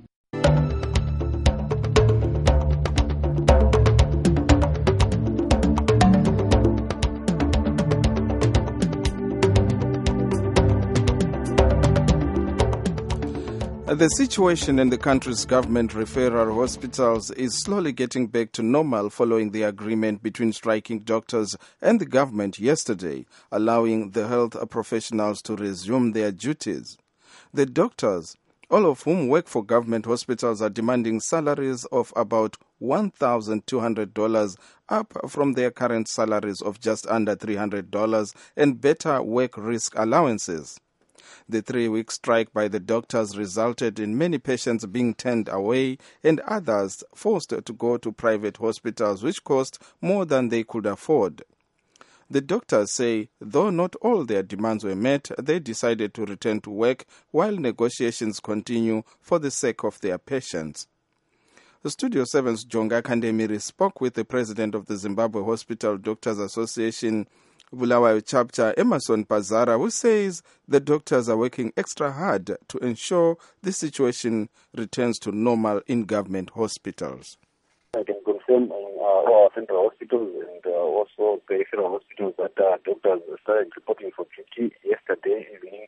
The situation in the country's government referral hospitals is slowly getting back to normal following the agreement between striking doctors and the government yesterday, allowing the health professionals to resume their duties. The doctors, all of whom work for government hospitals, are demanding salaries of about one thousand two hundred dollars, up from their current salaries of just under three hundred dollars, and better work risk allowances. The three-week strike by the doctors resulted in many patients being turned away and others forced to go to private hospitals, which cost more than they could afford. The doctors say, though not all their demands were met, they decided to return to work while negotiations continue for the sake of their patients. The Studio seven's Jonga Kandemiri spoke with the president of the Zimbabwe Hospital Doctors Association, Bulawayo Chapter, Emerson Pazara, who says the doctors are working extra hard to ensure the situation returns to normal in government hospitals. I can confirm on uh, our central hospitals and uh, also peripheral hospitals that uh, doctors started reporting for duty yesterday evening.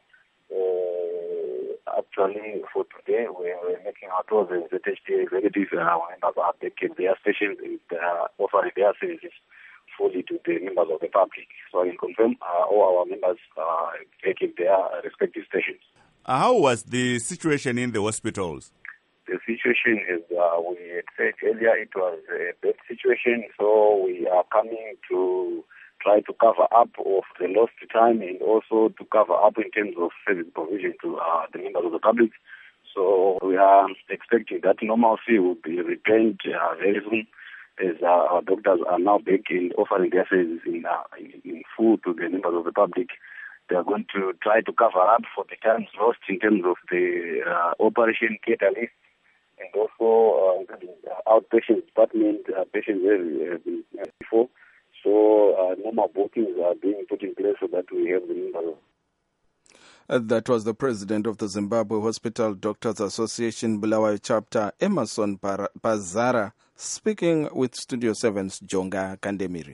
Uh, actually, for today, we are making our tours as the H D executives uh, members are taking their stations and uh, offering their services fully to the members of the public. So I can confirm uh, all our members are taking their respective stations. Uh, how was the situation in the hospitals? The situation is, uh, we had said earlier, it was a bad situation, so we are coming to try to cover up of the lost time and also to cover up in terms of service provision to uh, the members of the public. So we are expecting that normalcy will be returned uh, very soon, as uh, our doctors are now back in offering their services in, uh, in, in full to the members of the public. They are going to try to cover up for the times lost in terms of the uh, operation catalyst and also uh, the outpatient department, uh, patients where have been uh, before. So uh, normal bookings are being put in place so that we have the members. Uh, that was the president of the Zimbabwe Hospital Doctors Association, Bulawayo Chapter, Emerson Pazara, speaking with Studio seven's Jonga Kandemiri.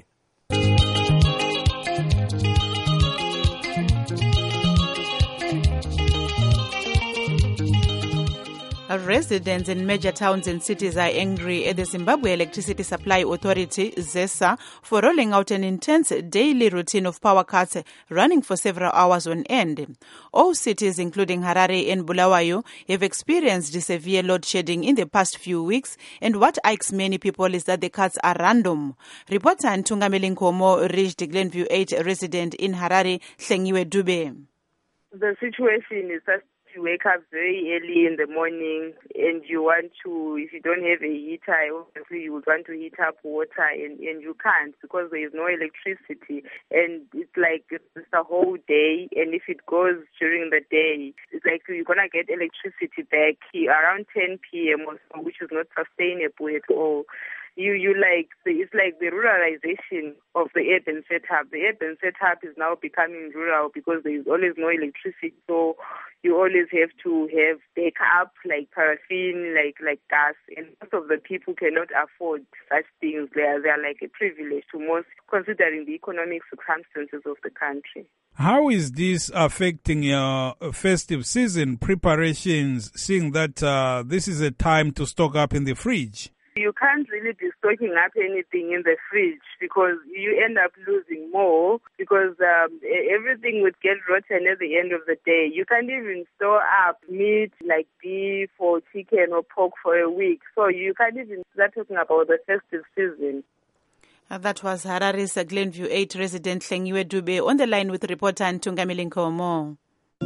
Residents in major towns and cities are angry at the Zimbabwe Electricity Supply Authority, ZESA, for rolling out an intense daily routine of power cuts running for several hours on end. All cities, including Harare and Bulawayo, have experienced severe load shedding in the past few weeks, and what irks many people is that the cuts are random. Reporter Ntungameli Nkomo reached Glenview eight resident in Harare, Hlengiwe Dube. The situation is that you wake up very early in the morning and you want to, if you don't have a heater, obviously you would want to heat up water and, and you can't because there is no electricity. And it's like it's a whole day, and if it goes during the day, it's like you're going to get electricity back around ten p.m. or so, which is not sustainable at all. You you like it's like the ruralization of the urban setup. The urban setup is now becoming rural because there is always no electricity, so you always have to have backup like paraffin, like like gas, and most of the people cannot afford such things. They are they are like a privilege to most, considering the economic circumstances of the country. How is this affecting your festive season preparations, seeing that uh, this is a time to stock up in the fridge? You can't really be stocking up anything in the fridge because you end up losing more because um, e- everything would get rotten at the end of the day. You can't even store up meat like beef or chicken or pork for a week. So you can't even start talking about the festive season. Uh, that was Harare's Glenview eight resident Hlengiwe Dube on the line with reporter Ntungamili Nkomo.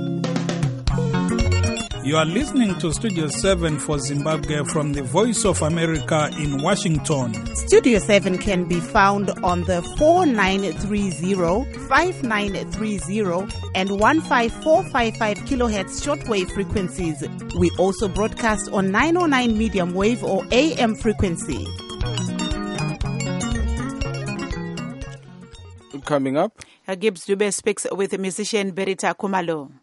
You are listening to Studio seven for Zimbabwe from the Voice of America in Washington. Studio seven can be found on the four nine three zero, five nine three zero and one five four five five kilohertz shortwave frequencies. We also broadcast on nine oh nine medium wave or A M frequency. Coming up, uh, Gibbs Dube speaks with musician Berita Kumalo.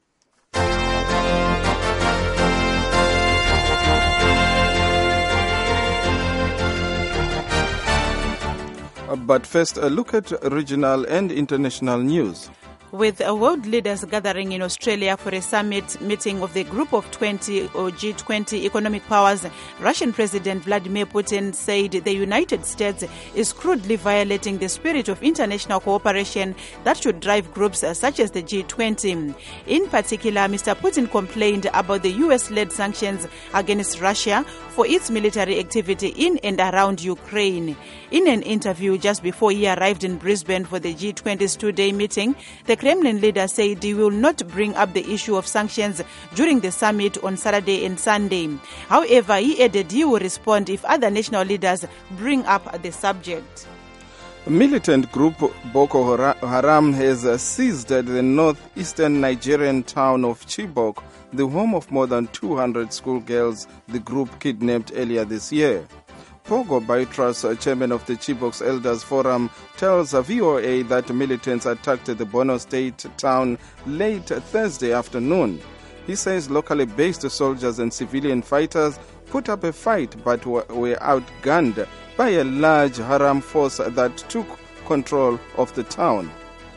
But first, a look at regional and international news. With world leaders gathering in Australia for a summit meeting of the Group of twenty or G twenty economic powers, Russian President Vladimir Putin said the United States is crudely violating the spirit of international cooperation that should drive groups such as the G twenty. In particular, Mister Putin complained about the U S-led sanctions against Russia for its military activity in and around Ukraine. In an interview just before he arrived in Brisbane for the G twenty's two-day meeting, the Kremlin leader said he will not bring up the issue of sanctions during the summit on Saturday and Sunday. However, he added he will respond if other national leaders bring up the subject. Militant group Boko Haram has seized the northeastern Nigerian town of Chibok, the home of more than two hundred schoolgirls the group kidnapped earlier this year. Pogo Baitras, chairman of the Chibok's Elders Forum, tells V O A that militants attacked the Borno State town late Thursday afternoon. He says locally based soldiers and civilian fighters put up a fight but were outgunned by a large Haram force that took control of the town.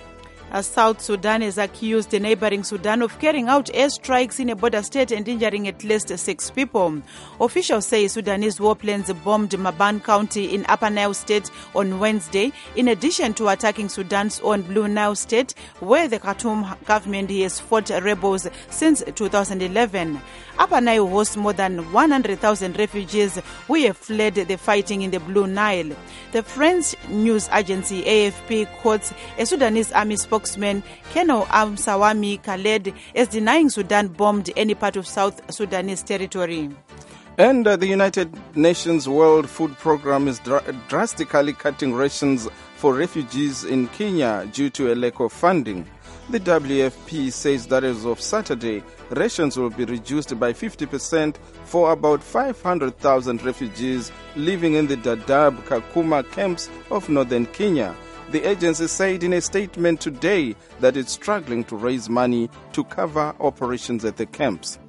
As South Sudan is accused the neighboring Sudan of carrying out airstrikes in a border state and injuring at least six people. Officials say Sudanese warplanes bombed Maban County in Upper Nile State on Wednesday, in addition to attacking Sudan's own Blue Nile State, where the Khartoum government has fought rebels since two thousand eleven. Upper Nile hosts more than one hundred thousand refugees who have fled the fighting in the Blue Nile. The French news agency A F P quotes a Sudanese army spokesman, Colonel Amsawami Khaled, as denying Sudan bombed any part of South Sudanese territory. And uh, the United Nations World Food Programme is dr- drastically cutting rations for refugees in Kenya due to a lack of funding. The W F P says that as of Saturday, rations will be reduced by fifty percent for about five hundred thousand refugees living in the Dadaab Kakuma camps of northern Kenya. The agency said in a statement today that it's struggling to raise money to cover operations at the camps.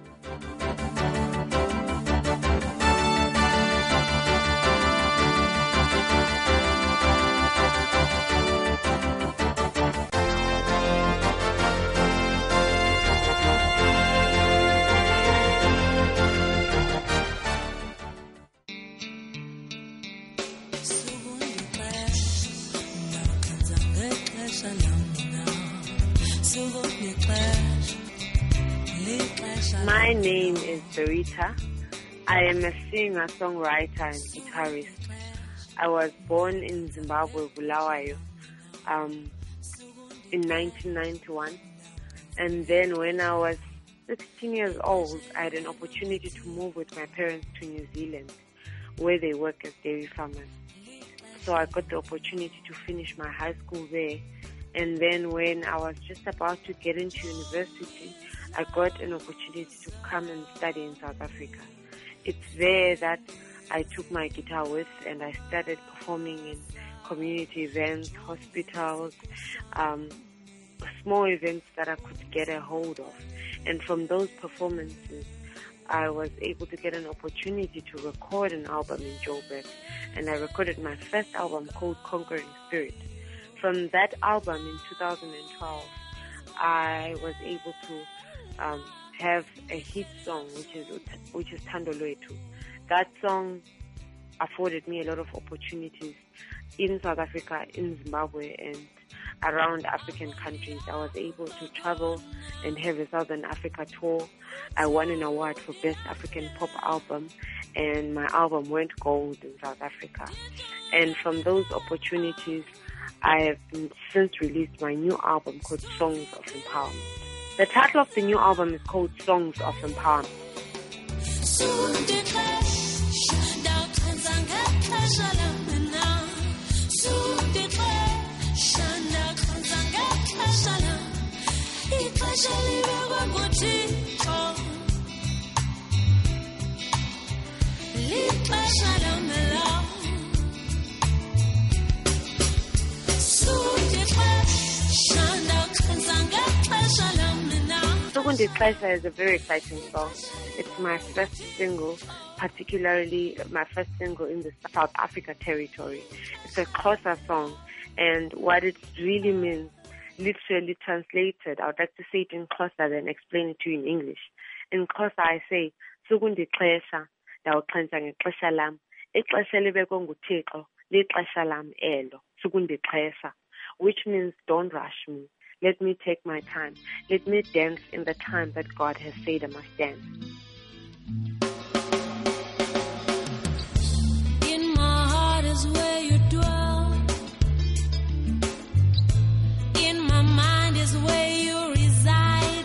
My name is Berita. I am a singer, songwriter, and guitarist. I was born in Zimbabwe, Bulawayo, um, in nineteen ninety-one. And then when I was sixteen years old, I had an opportunity to move with my parents to New Zealand, where they work as dairy farmers. So I got the opportunity to finish my high school there. And then when I was just about to get into university, I got an opportunity to come and study in South Africa. It's there that I took my guitar with and I started performing in community events, hospitals, um, small events that I could get a hold of. And from those performances, I was able to get an opportunity to record an album in Joburg. And I recorded my first album called Conquering Spirit. From that album in two thousand twelve, I was able to um, have a hit song, which is which is Tando Lwetu. That song afforded me a lot of opportunities in South Africa, in Zimbabwe, and around African countries. I was able to travel and have a Southern Africa tour. I won an award for Best African Pop Album, and my album went gold in South Africa. And from those opportunities, I have since released my new album called Songs of Empowerment. The title of the new album is called Songs of Empowerment. Sukundi Xesha is a very exciting song. It's my first single, particularly my first single in the South Africa territory. It's a Xhosa song, and what it really means, literally translated, I would like to say it in Xhosa then explain it to you in English. In Xhosa I say, Sukundi Xesha, ndawuxhentsha ngexesha lam, ixesha libekwe nguThixo, lixesha lam elo, Sukundi Xesha, which means don't rush me. Let me take my time. Let me dance in the time that God has said I must dance. In my heart is where you dwell. In my mind is where you reside.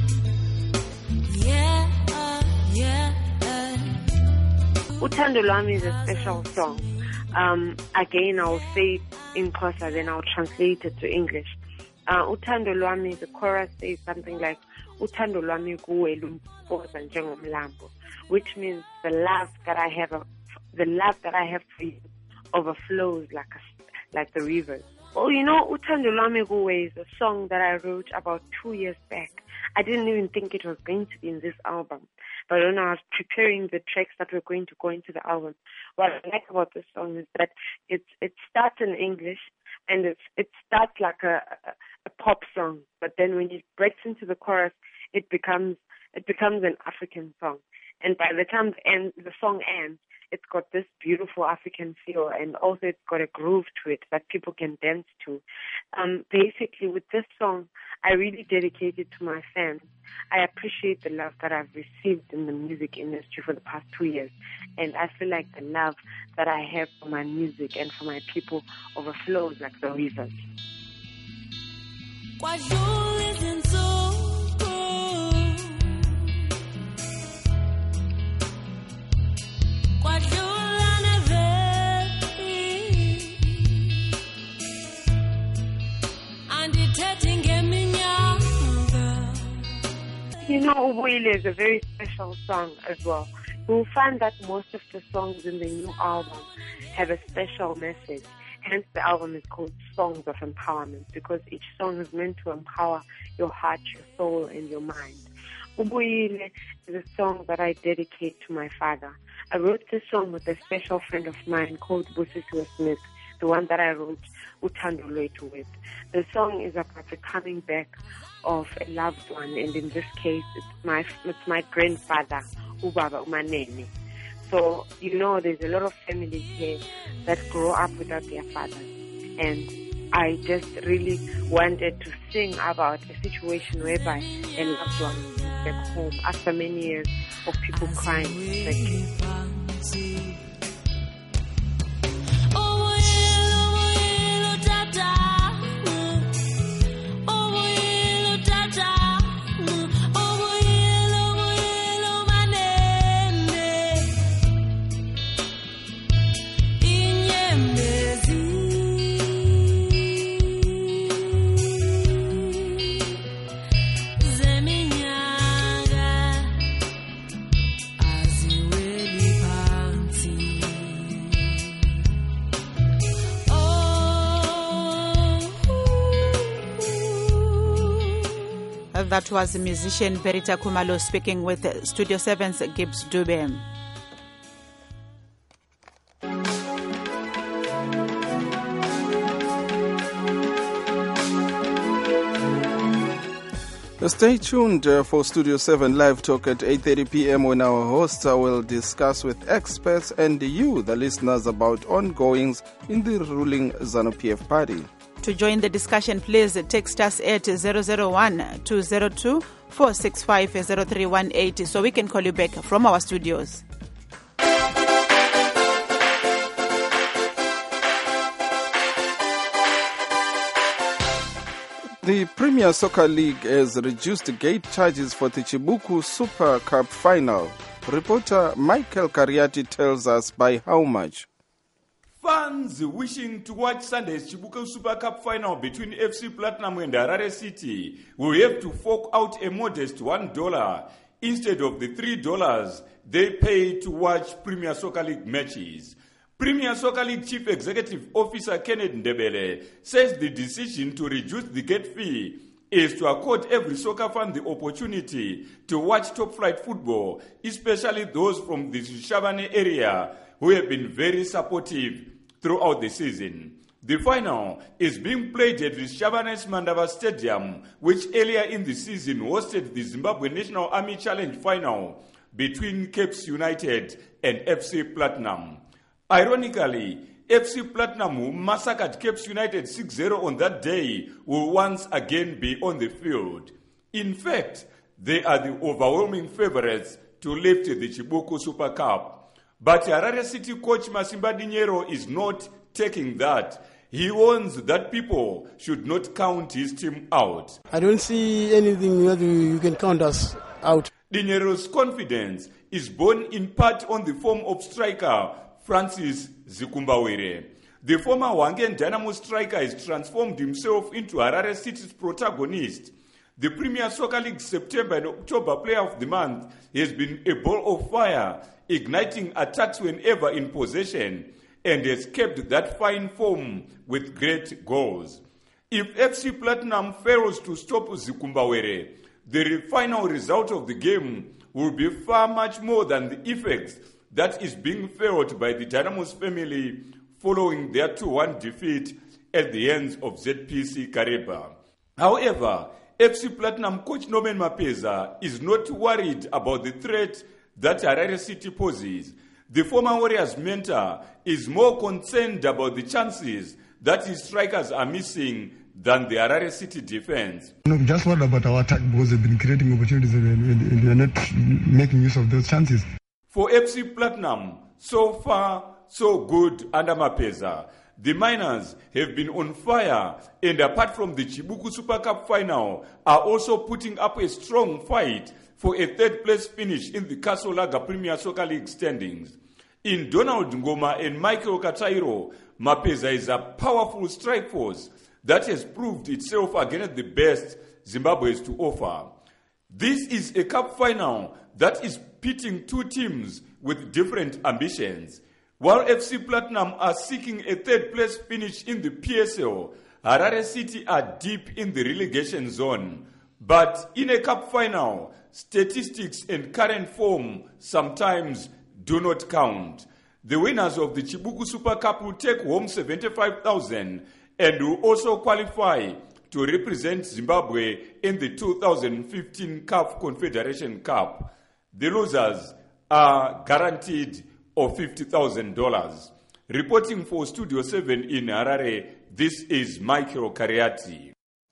Yeah, uh, yeah. Uh. Uthando Lwami is a special song. Um, again, I'll say it in Xhosa, then I'll translate it to English. Uh, Uthando Lwami, the chorus says something like, Uthando Lwami kuwe lumpoza njengomlambo, which means the love that I have, the love that I have for you overflows like a, like the rivers. Well, you know, Uthando Lwami kuwe is a song that I wrote about two years back. I didn't even think it was going to be in this album. But when I was preparing the tracks that were going to go into the album, what I like about this song is that it it starts in English, and it's, it starts like a, a, a pop song. But then when it breaks into the chorus, it becomes it becomes an African song. And by the time the, end, the song ends, it's got this beautiful African feel, and also it's got a groove to it that people can dance to. Um, basically, with this song, I really dedicate it to my fans. I appreciate the love that I've received in the music industry for the past two years, and I feel like the love that I have for my music and for my people overflows like the rivers. You know, Ubuyile is a very special song as well. You'll find that most of the songs in the new album have a special message. Hence, the album is called Songs of Empowerment, because each song is meant to empower your heart, your soul, and your mind. Ubuyile is a song that I dedicate to my father. I wrote this song with a special friend of mine called Busisiwe Smith, the one that I wrote Uthando Lwethu with. The song is about the coming back of a loved one, and in this case, it's my it's my grandfather, Ubaba Umanene. So, you know, there's a lot of families here that grow up without their fathers, and I just really wanted to sing about a situation whereby a loved one is back home after many years of people crying. Thank you. That was musician Berita Kumalo speaking with Studio seven's Gibbs Dube. Stay tuned uh, for Studio seven Live Talk at eight thirty p.m. when our hosts uh, will discuss with experts and you, the listeners, about ongoings in the ruling ZANU-P F party. To join the discussion, please text us at zero zero one, two zero two, four six five, zero three one eight so we can call you back from our studios. The Premier Soccer League has reduced gate charges for the Chibuku Super Cup final. Reporter Michael Kariati tells us by how much. Fans wishing to watch Sunday's Chibuku Super Cup final between F C Platinum and Harare City will have to fork out a modest one dollar instead of the three dollars they pay to watch Premier Soccer League matches. Premier Soccer League Chief Executive Officer Kenneth Ndebele says the decision to reduce the gate fee is to accord every soccer fan the opportunity to watch top-flight football, especially those from the Shabane area who have been very supportive throughout the season. The final is being played at the Shabane's Mandava Stadium, which earlier in the season hosted the Zimbabwe National Army Challenge final between Capes United and F C Platinum. Ironically, F C Platinum, who massacred Capes United six zero on that day, will once again be on the field. In fact, they are the overwhelming favorites to lift the Chibuku Super Cup. But Harare City coach Masimba Dinyero is not taking that. He warns that people should not count his team out. I don't see anything that you can count us out. Dinyero's confidence is born in part on the form of striker Francis Zikumbawere. The former Wangen Dynamo striker has transformed himself into Harare City's protagonist. The Premier Soccer League September and October Player of the Month has been a ball of fire, igniting attacks whenever in possession, and has kept that fine form with great goals. If F C Platinum fails to stop Zikumbawere, the final result of the game will be far much more than the effects that is being felt by the Dynamo's family following their two one defeat at the hands of Z P C Kareba. However, F C Platinum coach Norman Mapeza is not worried about the threat that Harare City poses. The former Warriors mentor is more concerned about the chances that his strikers are missing than the Harare City defense. No, just what about our attack, because they've been creating opportunities and they're not making use of those chances. For F C Platinum, so far, so good under Mapeza. The Miners have been on fire, and apart from the Chibuku Super Cup final, are also putting up a strong fight for a third-place finish in the Kasolaga Premier Soccer League standings. In Donald Ngoma and Michael Katairo, Mapeza is a powerful strike force that has proved itself against the best Zimbabwe has to offer. This is a cup final that is pitting two teams with different ambitions. While F C Platinum are seeking a third-place finish in the P S L, Harare City are deep in the relegation zone. But in a cup final, statistics and current form sometimes do not count. The winners of the Chibuku Super Cup will take home seventy-five thousand and will also qualify to represent Zimbabwe in the two thousand fifteen C A F Confederation Cup. The losers are guaranteed of fifty thousand dollars. Reporting for Studio seven in Harare, this is Michael Kariati.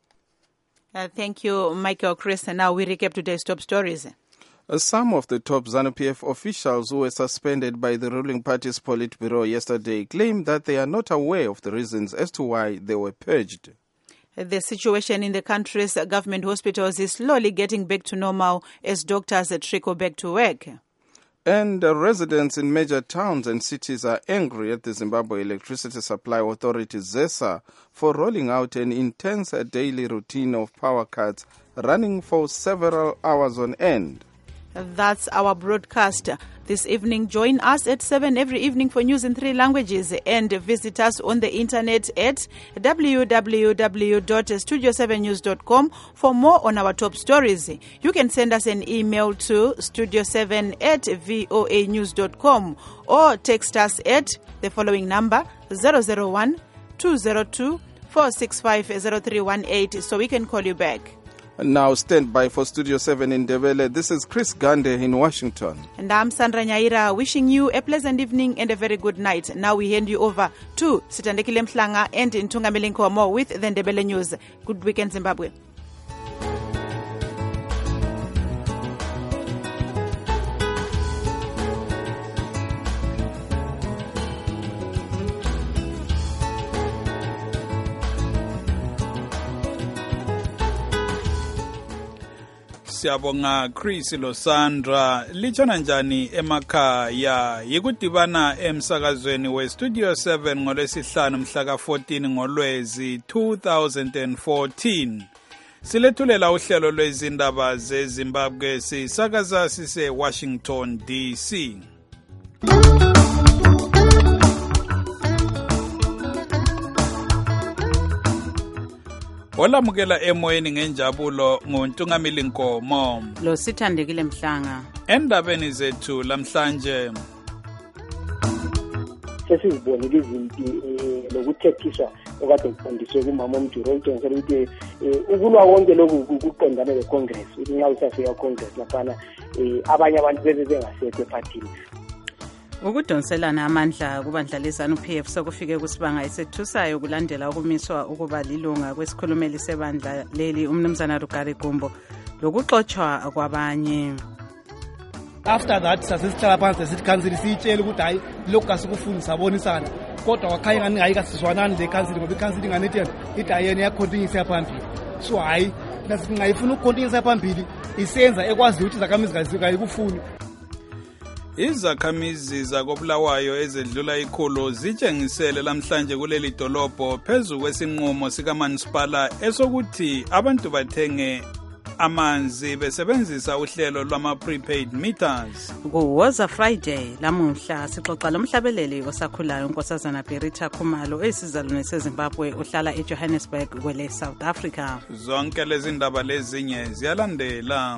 Uh, thank you, Michael Chris. And now we recap today's top stories. Uh, some of the top ZANU-P F officials who were suspended by the ruling party's Politburo yesterday claimed that they are not aware of the reasons as to why they were purged. The situation in the country's government hospitals is slowly getting back to normal as doctors trickle back to work. And uh, residents in major towns and cities are angry at the Zimbabwe Electricity Supply Authority, ZESA, for rolling out an intense uh, daily routine of power cuts running for several hours on end. That's our broadcast this evening. Join us at seven every evening for news in three languages and visit us on the internet at w w w dot studio seven news dot com for more on our top stories. You can send us an email to studio seven at voa news dot com or text us at the following number zero zero one, two zero two, four six five, zero three one eight so we can call you back. Now stand by for Studio seven in Ndebele. This is Chris Gande in Washington. And I'm Sandra Nyaira, wishing you a pleasant evening and a very good night. Now we hand you over to Sitandekile Mhlanga and Ntungameli Nkomo with the Ndebele News. Good weekend, Zimbabwe. Siyabonga Chris Losandra. Lichona njani emakhaya yikudibana emsakazweni we Studio seven ngolwesihlanu mhla ka fourteen ngoLwezi two thousand fourteen. Silethulela uhlelo lwezindaba zeZimbabwe sisakaza sise Washington D C. Olamukela emoyeni ngenjabulo nguNtungameli Nkomo lo Sithandekile Mhlanga. Endabeni zethu lamhlanje sesizibonile izinto lokuthethiswa okade kufundiswe kumama uMduro ukutshengisa ukuthi ukulwa konke lokhu kuqondane leCongress ukuthi nxa usafika Congress laphana abanye abantu bebe bengasekho epartini. Ukudonselana amandla kubandla leZANU P F sokufike kusibanga esethusayo kulandela ukumiswa ukuba lilunga kwesikhulumeli sebandla leli umnumzana Rugari Gumbo lokuxoxwa kwabanye. After that sasisihlala phansi sithi council siyitshela ukuthi hayi lokhu kasikufuni sabonisana kodwa wakhaya ngani hayi kasizwanani le council ngoba iCouncil inganetheni idayene yacontinue yaphambili. So hayi nasingayifuna ukucontinue yaphambili isenza ekwazi ukuthi zakamizi kayikufuni. Izakhamizi zakobulawayo ezedlula ikhulu zitshengisele lamhlanje kuleli dolobho phezu kwesinqumo sikaManisipala esokuthi abantu bathenge amanzi besebenzisa uhlelo lwama prepaid meters. Kuwoza Friday lamuhla sixoxa lomhlabeleli osakhulayo uNkosazana Berita Khumalo esizalwane seZimbabwe uhlala eJohannesburg kwele South Africa. Zonke lezi ndaba lezinye ziyalandela.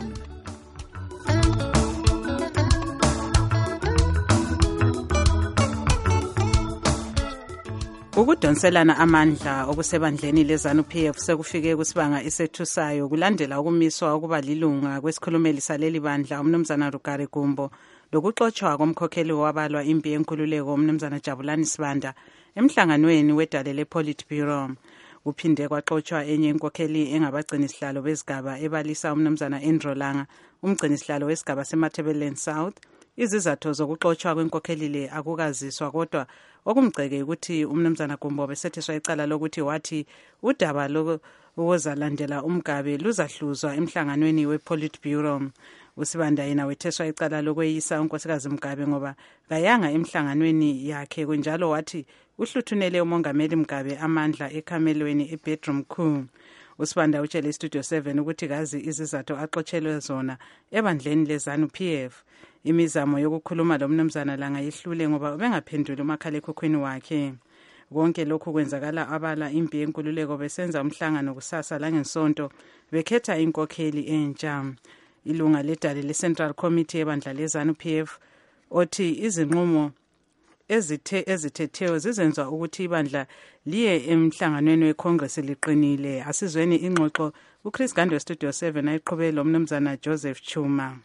Ukudonselana amandla okusebandleni leZANU P F sekufike kusibanga isethusayo kulandela ukumiswa ukuba lilunga kwesikhulumeli saleli bandla umnumzana Rugari Gumbo lokuxoxwa komkhokheli wabalwa impi yenkululeko umnumzana Jabulani Sibanda emhlanganweni wedale lePolitburo. Kuphinde kwaxoxwa enye inkokheli engabagcinisihlalo bezigaba ebalisa umnumzana Endrolanga umgcinisihlalo wesigaba seMatabeleland South. Izizathu zokuxoxwa kwenkokheli le akukaziswa kodwa okumgceke ukuthi umnumzana Gumbo besetheswa icala lokuthi wathi udaba lokuzalandela umgabe luzahluzwa emhlanganweni wePolitburo. Usibanda yena wetheswa icala lokweyisa unkosikazi Mgabe ngoba kayanga emhlanganweni yakhe kunjalo wathi uhluthunele umongameli Mgabe amandla ekhamelweni ebedroom coup. Usibanda utshele Studio seven ukuthi kazi izizathu axotshelwe zona ebandleni leZANU P F. Imizamo yokukhuluma lo mnumzana langa yihlule ngoba bengaphendula umakhala ekhokhweni wakhe. Konke lokhu kwenzakala abala impi yenkululeko besenza umhlangano kusasa la ngesonto bekhetha inkokheli entsha. Ilunga ledale leCentral Committee ebandla leZANU P F othi izinqumo ezithe ezithetheo zizenzwa ukuthi ibandla liye emhlanganweni weCongress liqinile. Asizweni ingxoxo uChris Gande Studio seven ayiqhubele lo mnumzana Joseph Chuma.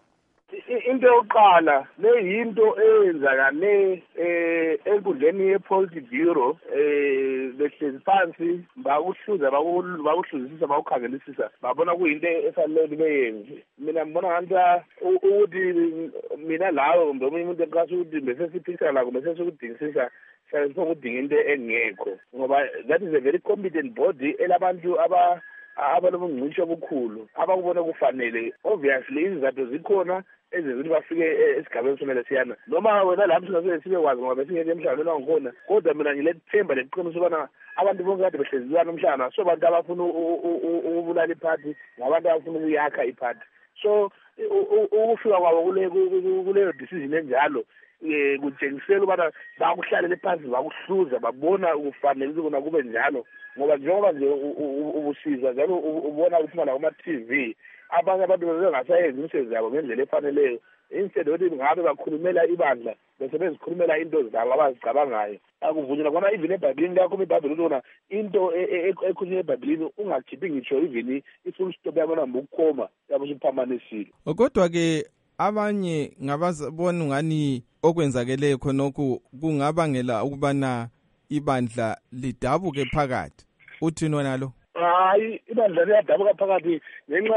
Into yokuqala leyinto eyenzakale eh enkundleni yePolitburo eh behlezi phansi bakuhluza bakuhluzisisa bakukhangelisisa babona kuyinto efanele beyenze. Mina ngibona nganta ukuthi mina lawo ngomunye umuntu eqasa ukuthi bese siphisa la bese sikudingisisa sayisokudinga into engekho ngoba that is a very competent body elabantu aba abalobungcisho obukhulu abakubona kufanele. Obviously izizathu zikhona ezenza bafike esigabeni somele siyana noma wena lapho singaze sibe kwazi ngoba besingeke emhlangano onkhona kodwa mina ngilethemba leqiniso ubana abantu bonke kade behleziyana umhlangano so abantu abafuna ukubulala iparty ngabantu abafuna ukuyakha iparty. So ukufika kwabo kule kuleyo decision enjalo kutshengisela ubana bakuhlalela phansi bakuhluza babona ukufanele ukuthi kube njalo ngoba njengoba nje ubusiza njalo ubona ukuthi manje kuma T V abanye abantu bengasayenzi imisebenzi yabo ngendlela efaneleyo instead yokuthi ngabe bakhulumela ibandla bese bezikhulumela into zabo abazicabangayo akuvunyelwa kona even eBhayibhelini lakho iBhayibheli utona into ekhulunywa eBhayibhelini ungakhiphi ngitsho even i-full stop yabona ukukhoma yabo uphamanisile. Kodwa ke abanye ngabazibona ngani okwenzakeleyo khonokho kungabangela ukubana ibandla lidabuke phakathi. Uthini wena lo? Hayi ibandla liyadabuka phakathi ngenxa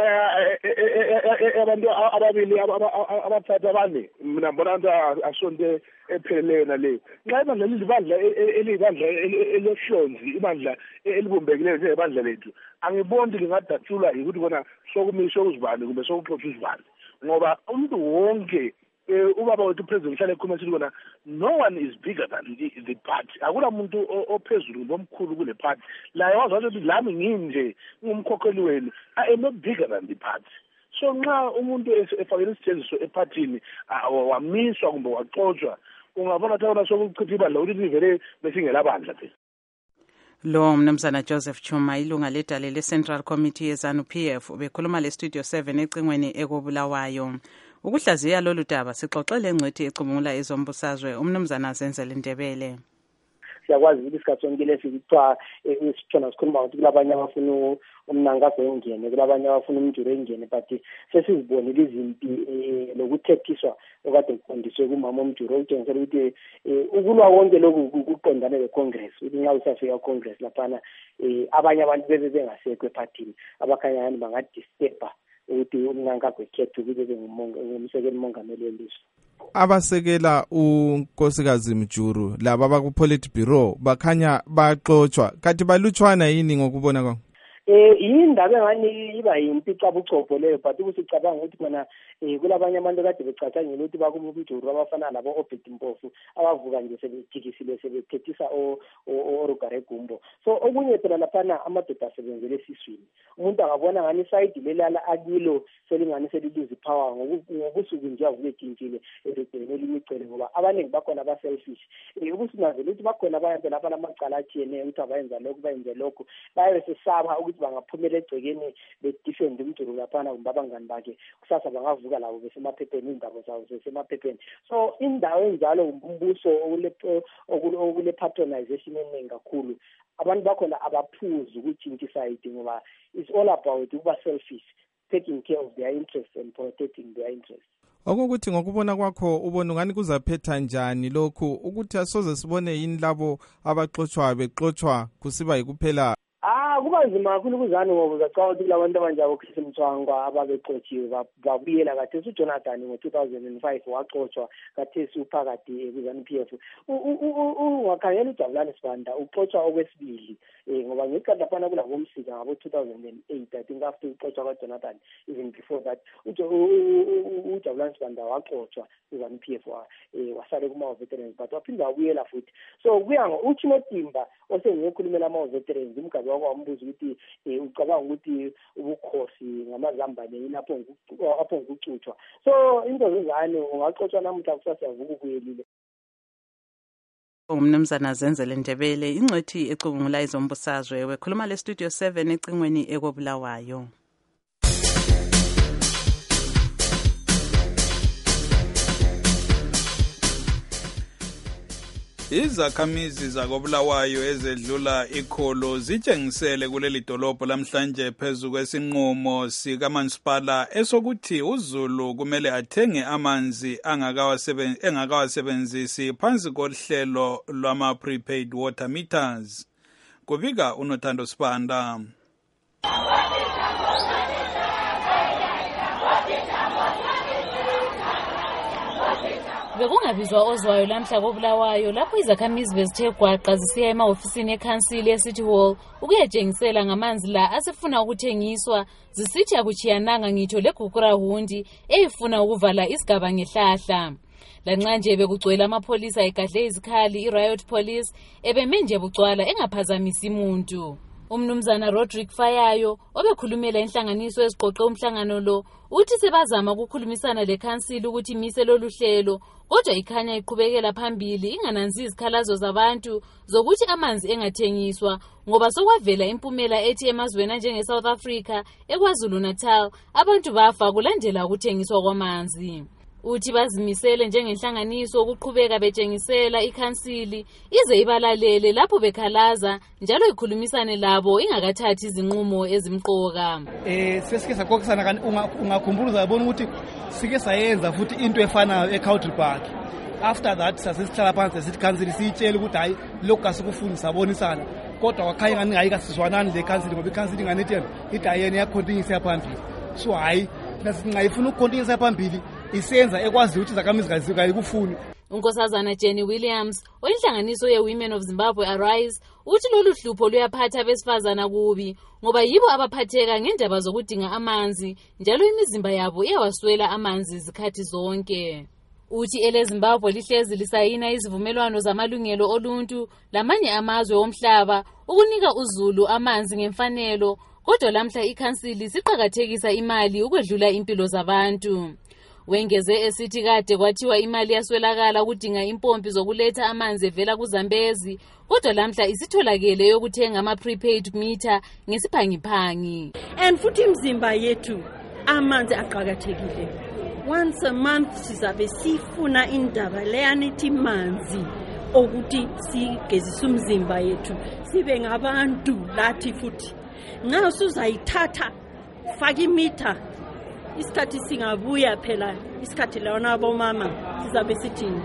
yabantu ababili abathathu abane mina mbona into asonto epheleleyo naleyo. Nxa ibandla lilibandla elibandla elehlonzi ibandla elibumbekileyo njengebandla lethu angiboni lingadatshulwa yikuthi kona sokumisha uzibani kumbe sokuxoxa uzibani ngoba umuntu wonke ubaba wethu president uhlale ekhuluma sithi kona no one is bigger than the, the party akula muntu ophezulu bomkhulu kule party la yazi ukuthi lami nginje ngumkhokheli wenu I am not bigger than the party. So nxa umuntu efakela isithenjiso epartini wamiswa kumbe waxoxwa ungabona thana sokuchitha ibandla ukuthi livele besingelabandla phela. Lo mnumzana Joseph Chuma ilunga ledale le-Central Committee ye-ZANU-P F ubekhuluma le-Studio seven ecingweni ekobulawayo. Ukuhlaziya lolu daba sixoxele ngcwethi ecubungula ezombusazwe umnumzana Zenzele Ndebele. Siyakwazi ukuthi isikhathi sonke lesi kuthiwa isithona sikhuluma ukuthi kulabanye abafuna umnangazo engene kulabanye abafuna umjuro engene but sesizibonile izimpi lokuthethiswa okade kufundiswe kumama umjuro utshengisela ukuthi ukulwa wonke lokhu kuqondane le-Congress ukuthi nxa usafika ku-Congress laphana abanye abantu bebe bengasekho ephathini abakhanya ngani bangadisturba ukuthi umnangazo ekhethe ukuthi bebe ngumsekeli mongameli welizwe. Abasekela unkosikazi Mjuru laba baku-Politburo bakhanya baxoxwa kathi balutshwana yini ngokubona kwakho? Eh indaba engani iba yimpica buchopho leyo but ukusicabanga ukuthi bona kulabanye abantu kade becatshangela ukuthi bakumujuru abafana labo Obed Mpofu abavuka nje sebejikisile sebethethisa o Rugare Gumbo. So okunye phela laphana amadoda asebenzele esiswini umuntu angabona ngani side lelala akilo selingani seliluzi power ngokusuku nje avuke etshintshile eregcene limicele ngoba abaningi bakhona aba selfish ukusinazela ukuthi bakhona abantu lapha lamacala athiyene ukuthi abayenza lokhu bayenze lokhu baye sesaba ukuthi bangaphumela egcekeni bedefend umjuru laphana kumbe abangani bakhe kusasa bangavuka labo besemaphepheni indaba zabo besemaphepheni. So indawo enjalo umbuso okule patronization eningi kakhulu abantu bakhona abaphuzi ukutshintsha side ngoba it's all about ukuba selfish taking care of their interests and protecting their interests. Okokuthi ngokubona kwakho ubona ngani kuzaphetha njani lokhu ukuthi asoze sibone yini labo abaxoxwa bexoxwa kusiba yikuphela? Ah kuba nzima kakhulu kuzani ngoba zacala ukuthi labantu abanjabo Chris Mthwangwa ababexotshiwe babuyela kathesi uJonathan ngo two thousand five waxoxwa kathesi uphakathi ku-ZANU-P F ungakhangela uJabulani Sibanda uxoxwa okwesibili ngoba ngesikhathi laphana kulabo Msika ngabo two thousand eight I think after uxoxwa kaJonathan even before that uJabulani Sibanda waxoxwa ku-ZANU-P F wasale kuma-veterans but waphinda wabuyela futhi. So kuya ngo-Uchimo Timba osengiyokhulumela ama-veterans umgabi wakho wambuza ukuthi ucabanga ukuthi ubukhosi ngamazambane yilapho apho ngucuthwa. So into zezane ungaxoxwa namuhla kusasa yavuka ukuyelile. Umnumzana Zenzele Ndebele ingcwethi ecubungula ezombusazwe wekhuluma le-Studio seven ecingweni ekobulawayo. Izakhamizi zakobulawayo ezedlula ikholo zitshengisele kuleli dolobho lamhlanje phezu kwesinqumo sikamasipala esokuthi uZulu kumele athenge amanzi engakawasebenzisi phansi kohlelo lwama prepaid water meters. Kubika uNothando Sibanda. Bekungabizwa ozwayo lamhla kobulawayo lapho izakhamizi bezithe gwaqa zisiya emahofisini ekhansili eCity Hall ukuyatshengisela ngamanzi la asefuna ukuthengiswa zisithi akuchiyananga ngitho legugurahundi eyifuna ukuvala isigaba ngehlahla. Lanxa nje bekugcwele amapholisa egadle izikhali i-riot police ebeme nje bucwala engaphazamisi umuntu. Umnumzana Roderick Fayayo obekhulumela inhlanganiso eziqoqe umhlangano lo uthi sebazama ukukhulumisana lekhansili ukuthi imise lolu hlelo kodwa ikhanya iqhubekela phambili ingananzi izikhalazo zabantu zokuthi amanzi engathengiswa ngoba sokwavela impumela ethi emazweni njenge South Africa eKwaZulu Natal abantu bafa kulandela ukuthengiswa kwamanzi. Uthi bazimisele njengenhlanganiso ukuqhubeka betshengisela ikhansili ize ibalalele lapho bekhalaza njalo ikhulumisane labo ingakathathi izinqumo ezimqoka. Eh sesike sakhokisana kanti ungakhumbula yabona ukuthi sike sayenza futhi into efanayo eCountry Park. After that sasihlala phansi sithi council siyitshela ukuthi hayi lokho asikufuni sabonisana kodwa wakhaya ngani hayi kasizwanani le council ngoba iCouncil inganethi idayene yacontinue yaphambili. So hayi nasingayifuna ukucontinue yaphambili isenza ekwazi ukuthi zakamizi kazikai kufuni. Unkosazana Jenny Williams oyinhlanganiso ye-Women of Zimbabwe Arise uthi lolu hlupho luyaphatha abesifazana kubi ngoba yibo abaphatheka ngendaba zokudinga amanzi njalo imizimba yabo iyawaswela amanzi izikhathi zonke. Uthi ele Zimbabwe lihlezi lisayina izivumelwano zamalungelo oluntu lamanye amazwe omhlaba ukunika uZulu amanzi ngemfanelo kodwa lamhla ikhansili siqhakathekisa imali ukwedlula impilo zabantu. Wengeze esithi kade kwathiwa imali yaswelakala ukudinga impompi zokuletha amanzi evela kuZambezi kodwa lamhla isitholakele yokuthenga ama prepaid meter ngesiphangiphangi. And futhi imizimba yethu amanzi aqhakathekile. Once a month sizabe sifuna indaba leyanithi manzi ukuthi sigezisa umzimba yethu sibe ngabantu lathi futhi. Nxa usuzayithatha faka imeter isikhathi singabuya phela isikhathi lona bomama sizabe sithini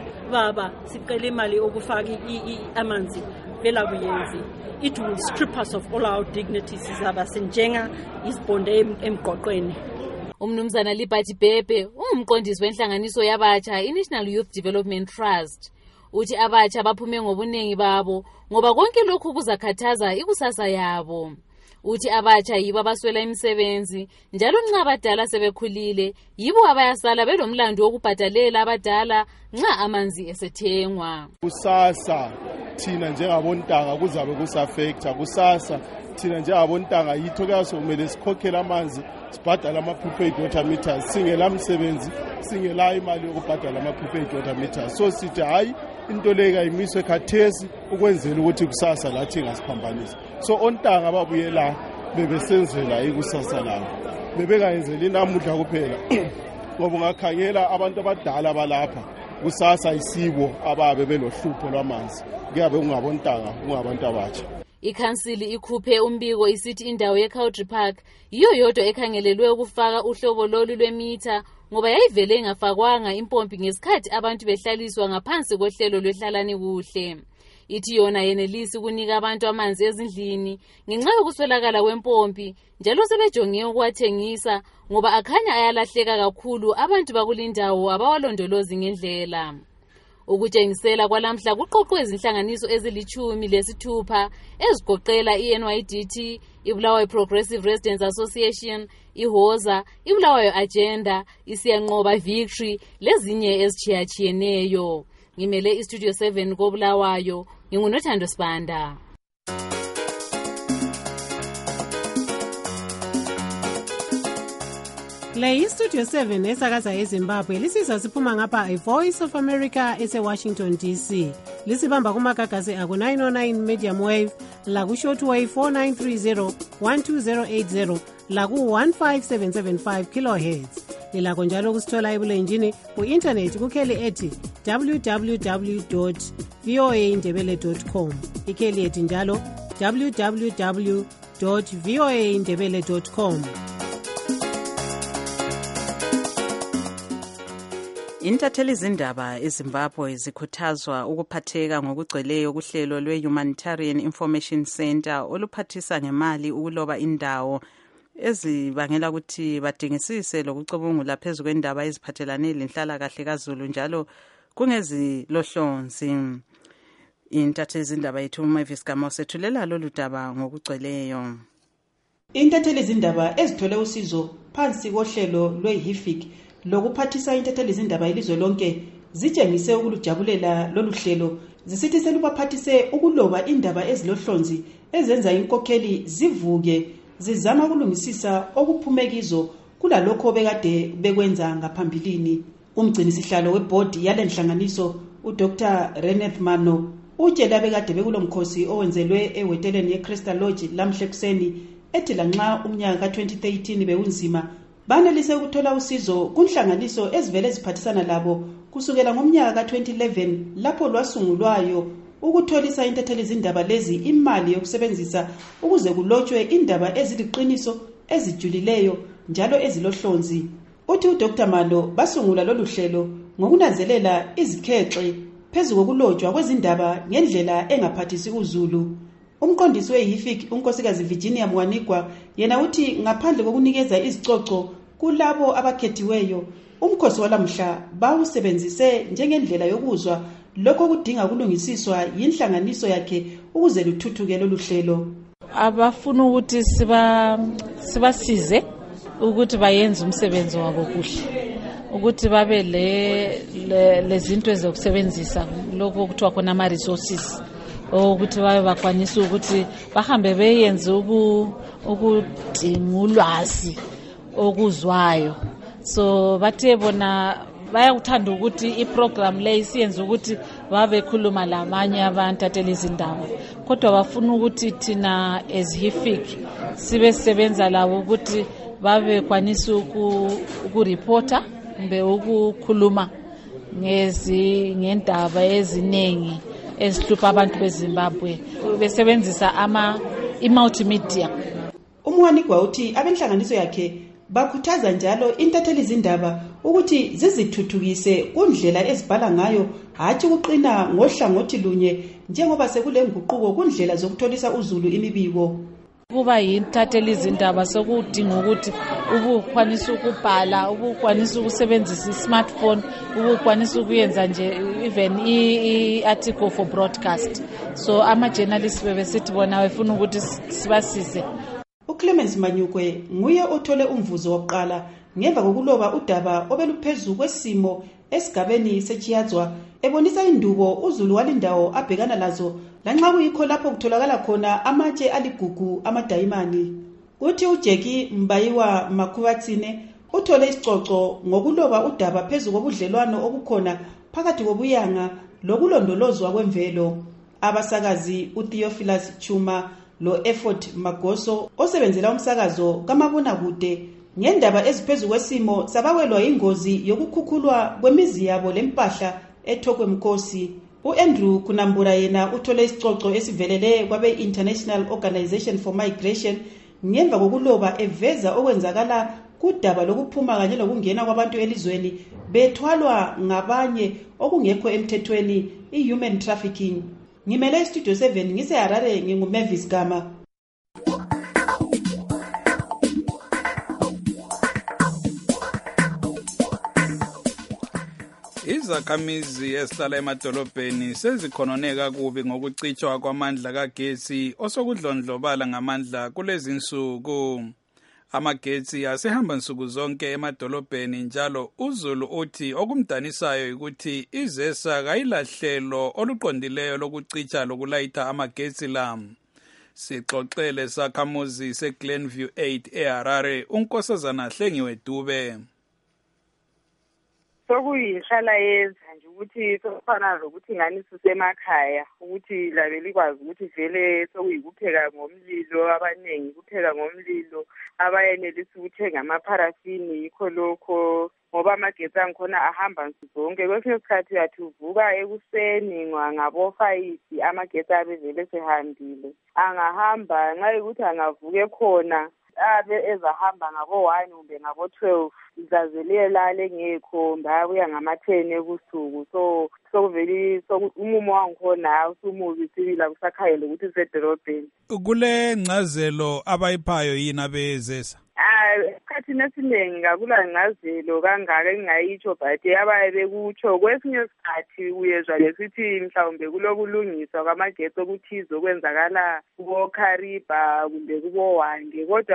baba sicela imali okufaka amanzi vela kuyenzi. It will strip us of all our dignities sizaba senjenga isibonde emgqoqweni. Umnumzana Liberty Bebe ungumqondisi wenhlanganiso yabatsha iNational Youth Development Trust. Uthi abatsha baphume ngobunengi babo ngoba konke lokhu kuzakhathaza ikusasa yabo. Uthi abatsha yibo abaswela imisebenzi njalo nxa abadala sebekhulile yibo abayasala belomlando wokubhadalela abadala nxa amanzi esethengwa. Kusasa thina njengabontanga kuzabe kusafactor kusasa thina njengabontanga yitho kaso kumele sikhokhela amanzi sibhadala ama prepaid water meters singela msebenzi singela imali yokubhadala ama prepaid water meters. So sithi hayi into leka imiswe khathesi ukwenzela ukuthi kusasa lathi ngasiphambanisa. So ontanga babuyela bebesenzela ikusasa labo bebengayenzeli inamuhla kuphela ngoba ungakhangela abantu abadala balapha kusasa isibo ababe belohlupho lwamanzi kuyabe kungabontanga kungabantu abatsha. Ikhansili ikhuphe umbiko isithi indawo yeCountry Park yiyo yodwa ekhangelelwe ukufaka uhlobo lolu lwemitha ngoba yayivele ingafakwanga impompi ngesikhathi abantu behlaliswa ngaphansi kohlelo lwehlalani kuhle. Ithi yona yenelisi ukunika abantu amanzi ezindlini ngenxa yokuswelakala kwempompi njalo sebejonge ukuwathengisa ngoba akhanya ayalahleka kakhulu abantu bakulindawo abawalondolozi ngendlela. Ukutshengisela kwalamhla kuqoqwe izinhlanganiso ezilichumi lesithupha ezigoqela iN Y D T, iBulawayo Progressive Residents Association, iHoza, iBulawayo Agenda, isiyanqoba Victory lezinye ezichiyachiyeneyo. Ngimele iStudio seven koBulawayo, ngingunothando Sibanda. Le iStudio seven esakaza eZimbabwe lisiza siphuma ngapha iVoice of America eseWashington D C. Lisibamba kumagagasi aku nine oh nine medium wave, laku shortwave four nine three zero one two zero eight zero, laku one five seven seven five kilohertz. Lilakho njalo kusithola ebulenjini ku-internet kukheli ethi w w w dot v o a ndebele dot com. Ikheli ethi njalo w w w dot v o a ndebele dot com. Intatheli zindaba eZimbabwe zikhuthazwa ukuphatheka ngokugcweleyo kuhlelo lwe-Humanitarian Information Center oluphathisa ngemali ukuloba indawo ezibangela ukuthi badingisise lokucubungula phezu kwendaba eziphathelane lenhlalakahle kaZulu njalo kungezilohlonzi. Intatheli zindaba yethu Mavis Gamo sethulela lolu daba ngokugcweleyo. Intatheli zindaba ezithole usizo phansi kohlelo lwe-H I F I C lokuphathisa intatheli zindaba ilizwe lonke zitshengise ukulujabulela lolu hlelo zisithi selubaphathise ukuloba indaba ezilohlonzi ezenza inkokheli zivuke zizama ukulungisisa okuphumekizo kulalokho bekade bekwenza ngaphambilini. Umgcini sihlalo webhodi yale nhlanganiso uDr Reneth Mano utshela bekade bekulo mkhosi owenzelwe eweteleni yeCrystal Lodge lamhle kuseni ethi lanxa umnyaka ka twenty thirteen bewunzima banelise ukuthola usizo kunhlanganiso ezivele ziphathisana labo kusukela ngomnyaka ka twenty eleven lapho lwasungulwayo ukutholisa intatheli izindaba lezi imali yokusebenzisa ukuze kulotshwe indaba eziliqiniso ezijulileyo njalo ezilohlonzi. Uthi uDr Mano basungula lolu hlelo ngokunanzelela izikhexe phezu kokulotshwa kwezindaba ngendlela engaphathisi uzulu. Umqondisi weHIFIC unkosikazi Virginia Mwanigwa yena uthi ngaphandle kokunikeza izicoco kulabo abakhethiweyo umkhosi walamhla bawusebenzise njengendlela yokuzwa lokho kudinga ukulungisiswa yinhlanganiso yakhe ukuze luthuthuke lolu hlelo. Abafuna ukuthi siba sibasize ukuthi bayenze umsebenzi wabo kuhle, ukuthi babe le lezinto ezokusebenzisa lokho kuthiwa khona ama resources ukuthi babe bakwanisa ukuthi bahambe beyenze ukudinga ulwazi okuzwayo. So bathe bona bayakuthanda ukuthi iprogram le isiyenze ukuthi babe khuluma lamanye abantu atele izindaba, kodwa bafuna ukuthi thina as HIFIC sibe sebenza labo ukuthi babe kwanisa ukureporta mbe ukukhuluma ngezi ngendaba eziningi esihlupha abantu beZimbabwe besebenzisa ama i-multimedia. Umwanigwa uthi abenhlanganiso yakhe bakhuthaza njalo intatheli izindaba ukuthi zizithuthukise kundlela ezibhala ngayo hathi ukuqina ngohlangothi lunye njengoba sekule nguquko kundlela zokutholisa uzulu imibiko. Kuba yintatheli izindaba sokudinga ukuthi ubukwanisa ukubhala, ubukwanisa ukusebenzisa i-smartphone, ubukwanisa ukuyenza nje even i-article for broadcast. So ama-journalists bebesithi bona befuna ukuthi sibasize. uClemens Manyukwe nguye othole umvuzo wokuqala ngemva kokuloba udaba obeluphezu kwesimo esigabeni seChiyadzwa ebonisa indubo uzulu walindawo abhekana lazo lanxa kuyikho lapho kutholakala khona amatshe aligugu amadayimani. Uthi uJackie Mbayiwa Makhubatsine uthole isicoco ngokuloba udaba phezu kobudlelwano obukhona phakathi kobuyanga lokulondolozwa kwemvelo. Abasakazi uTheophilus Chuma lo Effort Magoso osebenzela umsakazo kamabona kude ngendaba eziphezu kwesimo sabawelwa ingozi yokukhukhulwa kwemizi yabo lempahla eThokwe Mkhosi. uAndrew Kunambura yena uthole isicoco esivelele kwabe International Organization for Migration ngemva kokuloba eveza okwenzakala kudaba lokuphuma kanye lokungena kwabantu elizweni bethwalwa ngabanye okungekho emthethweni i-human trafficking. Ngimele Studio seven ngise Harare nginguMavis Gama. Izakhamizi esihlala emadolobheni sezikhononeka kubi ngokucitshwa kwamandla kagesi osokudlondlobala ngamandla kulezi nsuku. Amagetsi asehamba nsuku zonke emadolobheni njalo uZulu uthi okumdanisayo ukuthi izesa kayilahlelo oluqondileyo lokucitsha lokulayitha amagetsi la. Sixoxele sakhamuzi seGlenview eight eHarare uNkosazana Hlengiwe Dube. Sokuyihlala yenza nje ukuthi sokufana lokuthi ngani sisemakhaya ukuthi labe likwazi ukuthi vele sokuyikupheka ngomlilo, abanengi kupheka ngomlilo, abayenelisa ukuthenga amaparafini yikho lokho ngoba amagetsi angikhona ahamba zonke. Kwesinye isikhathi uyathi uvuka ekuseni ngabo five amagetsi abe vele sehambile, angahamba nxa ukuthi angavuke khona abe ezahamba ngabo one kumbe ngabo twelve izazelela lengekho mbabuya ngama ten ebusuku. So sokuveli umumo wangikhona usumubi sibila kusakhayele ukuthi usedolobheni. Kule ncazelo abayiphayo yini abezesa? Ah, esikhathini esiningi akula ngazelo kangaka engayitsho but abaye bekutsho kwesinye isikhathi uyezwa lesithi mhlawumbe kulokulungiswa kwamagetsi okuthizo kwenzakala kubo Kariba kumbe kubo Wange, kodwa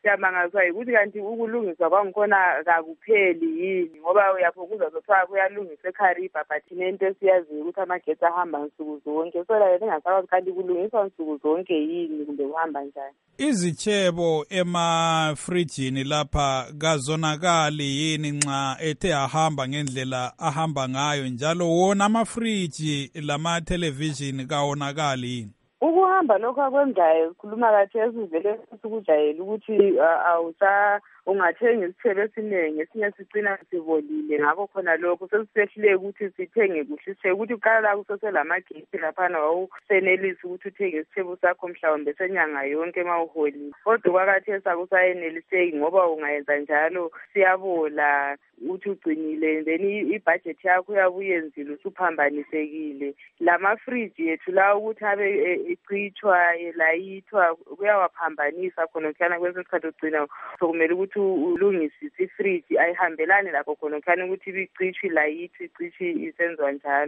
siyamangazwa ukuthi kanti ukulungiswa kwangikhona kakupheli yini ngoba uyaphokuza zothiwa kuyalungiswa eKariba but nento esiyaziyo ukuthi amagetsi ahamba nsuku zonke so la engasakwazi kanti kulungiswa nsuku zonke yini kumbe kuhamba njani. Izichebo emafrijini lapha kazonakali yini nxa ethe ahamba ngendlela ahamba ngayo njalo wona amafriji lama television kawonakali yini? Ukuhamba lokho akwenzayo sikhuluma kathesi vele sikujayela ukuthi awusa ungathenga isithelo esiningi esinye sigcina sibolile ngakho khona lokho sesisehlile ukuthi sithenge kuhle sithe ukuthi uqala la kuseselamagesi laphana wawusenelisa ukuthi uthenge isithelo sakho mhlawumbe senyanga yonke mawuholile kodwa kwakathesi akusayeneliseki ngoba ungayenza njalo siyabola uthi ugcinile then ibudget yakho uyabuyenzile usuphambanisekile. Lama-fridge yethu la ukuthi abe icithwa elayithwa kuyawaphambanisa khona kuhlana kwesinye isikhathi ugcina sokumele ukuthi ulungisise ifriji ayihambelani lakho khona kuhlana ukuthi ibicithwe ilayithwe icithwe isenziwa njalo.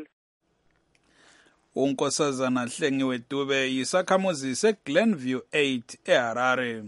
uNkosazana Hlengiwe Dube yisakhamuzi seGlenview eight eHarare.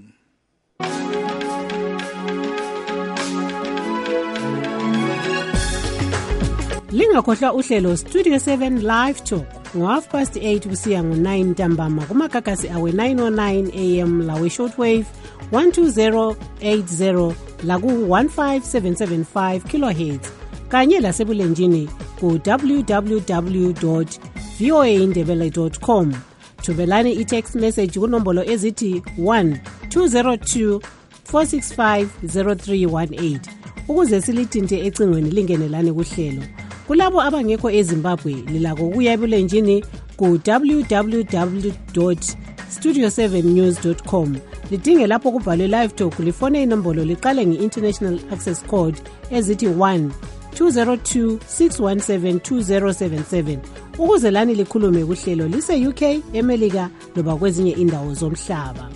Lingakhohlwa uhlelo Studio seven Live Talk ngo-half past eight kusiya ngo-nine ntambama kumakakasi awe nine oh nine a m lawe shortwave one two zero eight zero laku one five seven seven five kilohertz kanye lasebulenjini ku w w w dot v o a indebele dot com. Thubelani i-text message kunombolo ezithi one two zero two four six five zero three one eight ukuze silithinte ecingweni lingenelane kuhlelo. Kulabo abangekho eZimbabwe lilako ukuya ebulenjini ku w w w dot studio seven news dot com lidinge lapho kubhalwe live talk lifone inombolo liqale nge-international access code ezithi one two zero two six one seven two zero seven seven ukuze lani likhulume kuhlelo lise U K, eMelika loba kwezinye indawo zomhlaba.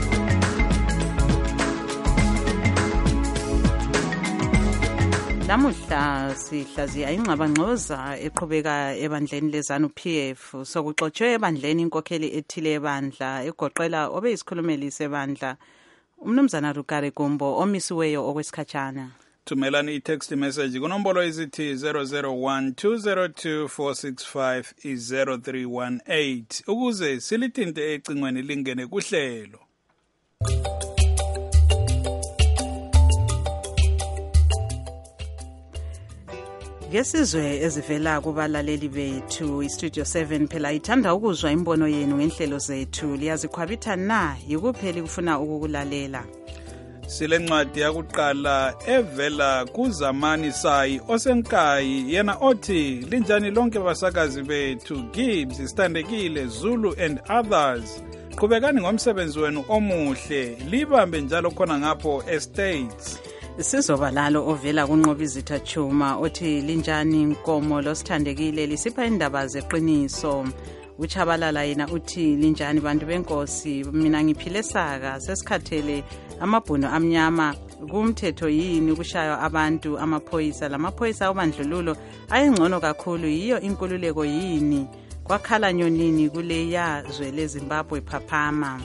Lamuhla sihlaziya ingxabangxoza eqhubeka ebandleni lezanu P F sokuxotshiwe ebandleni inkokheli ethile ebandla egoqela obeyisikhulumeli sebandla umnumzana Rugare Gumbo omisiweyo okwesikhatshana. Thumelani i-text message kunombolo ezithi zero zero one two zero two four six five zero three one eight ukuze silithinte ecingweni lingene kuhlelo. Ngesizwe ezivela kubalaleli bethu iStudio seven phela ithanda ukuzwa imbono yenu ngenhlelo zethu liyazikhwabitha na yikupheli kufuna ukukulalela. Silencwadi yakuqala evela kuZamani Sayi osenkayi yena othi linjani lonke basakazi bethu Gibbs Istandekile Zulu and others qhubekani ngomsebenzi wenu omuhle libambe njalo khona ngapho estates. Sizoba lalo ovela kunqobizitha Chuma othi linjani Nkomo losithandekile lisipha indaba zeqiniso. Uchabalala yena uthi linjani bantu benkosi mina ngiphile saka sesikhathele amabhuno amnyama kumthetho yini kushaywa abantu amaphoyisa lamaphoyisa obandlululo ayengcono kakhulu yiyo inkululeko yini kwakhala nyonini kule yazwe leZimbabwe phaphama.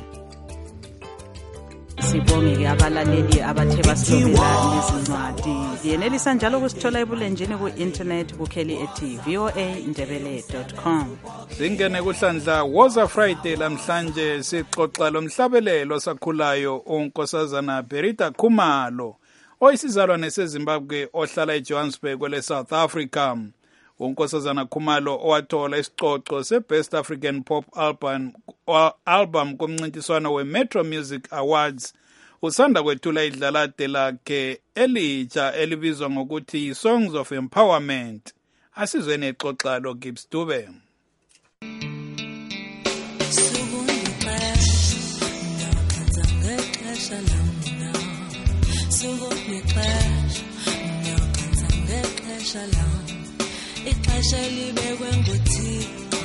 Sibonge abalaleli abathe basilobela lezincwadi yenelisa njalo kusithola ebulenjini ku-internet kukheli ethi v o a indebele dot com. Singene kuhlandla woza Friday lamhlanje sixoxa lomhlabelelo sakhulayo uNkosazana Berita Khumalo oyisizalwane seZimbabwe ohlala eJohannesburg kwele South Africa. uNkosazana Khumalo owathola isicoco seBest African Pop Album album kumncintiswano weMetro Music Awards usanda kwethula idlalade lakhe elitsha elibizwa ngokuthi Songs of Empowerment. Asizweni exoxa lo Gibbs Dube. Ixesha libekwe nguThixo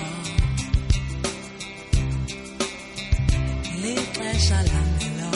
lixesha lami lo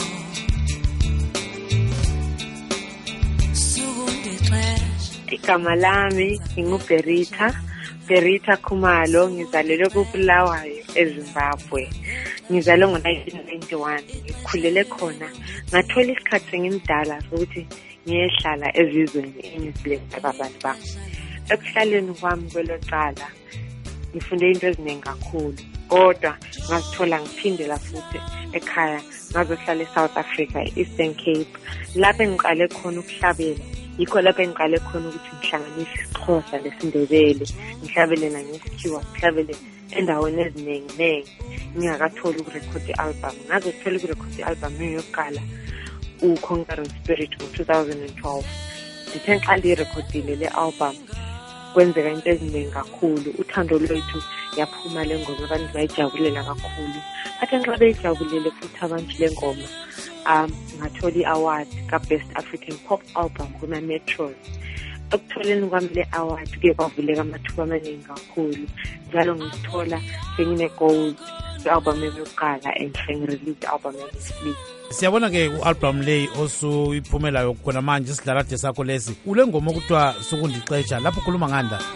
suku ngexesha. Igama lami nginguBerita Berita Khumalo ngizalelwe kuBulawayo eZimbabwe. Ngizalwe ngo-nineteen ninety-one, ngikhulele khona. Ngathola isikhathi sengimdala sokuthi ngiyehlala ezizweni engizilethele abazali bami. Ekuhlaleni kwami kwelo cala ngifunde into eziningi kakhulu, kodwa ngazithola ngiphindela futhi ekhaya ngazohlala eSouth Africa, Eastern Cape. Lapho engiqale khona ukuhlabela, yikho lapho engiqale khona ukuthi ngihlanganise isiXhosa lesiNdebele, ngihlabelela ngesikhiwa, ngihlabele endaweni eziningi-ningi ngingakatholi ukurekhodi i-album. Ngazothola ukurekhodi i-album yokuqala u-Conquering Spirit ngo-two thousand twelve. Ngithe ngiqala irekhodile le-album kwenzeka into eziningi kakhulu. Uthando lwethu yaphuma le ngoma, abantu bayijabulela kakhulu. Bathe nxa beyijabulele futhi abantu le ngoma, um ngathola i-award ka-Best African Pop Album kuma-Metros. Ekutholeni kwami le-award kuye kwavuleka amathuba amaningi kakhulu. Njalo ngithola sengine-gold ku-album yokuqala and sengirelease i-album yesibili. Siyabona ke ku-album leyi osuyiphumelayo khona manje isidlalade sakho lesi, ule ngoma okuthiwa Sukundixesha, lapho khuluma ngani la?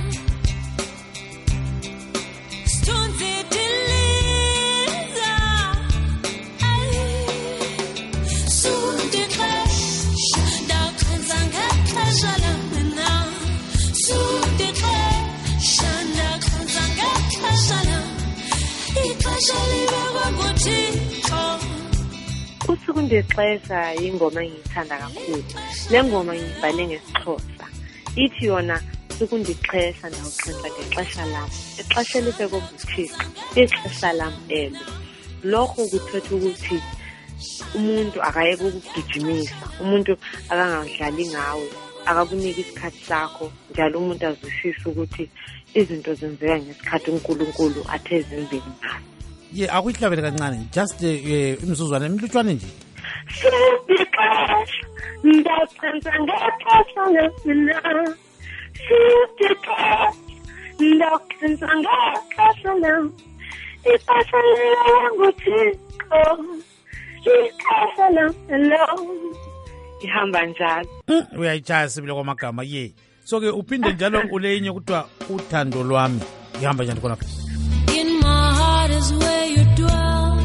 Usukundixesha ingoma engiyithanda kakhulu. Le ngoma ngiyibhale ngesiXhosa. Ithi yona Sukundixesha ndawuxesha ngexesha lami. Ixesha libekwe nguThixo, ixesha lami elo. Lokho kuthetha ukuthi umuntu akayeke ukugijimisa, umuntu akangadlali ngawe, akakuniki isikhathi sakho, njalo umuntu azwisise ukuthi izinto zenzeka ngesikhathi uNkulunkulu athe zenzeke ngaso. Ye akuyihlabele kancane, just imizuzwana emilutshwane nje. Sukundixesha ndawuxesha ngexesha lami. Sukundixesha ndawuxesha ngexesha lami. Ixesha libekwe nguThixo, ixesha lami. Ihamba njalo. Uyayitshaya sibile kwamagama ye. So ke uphinde njalo ulenye kuthiwa Uthando Lwami. Ihamba njani khona? In my heart is where you dwell.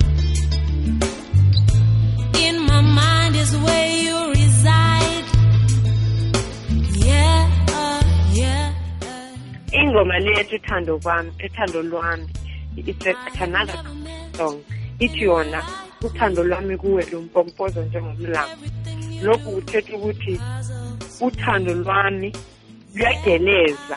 In my mind is where you reside. Yeah, uh, yeah. Ingoma lethu Uthando Kwami, Uthando Lwami. It's a, another song. Ithi yona Uthando Lwami kuwe lumpompoza njengomlambo. Lokhu kuthetha ukuthi uthando lwami luyageleza.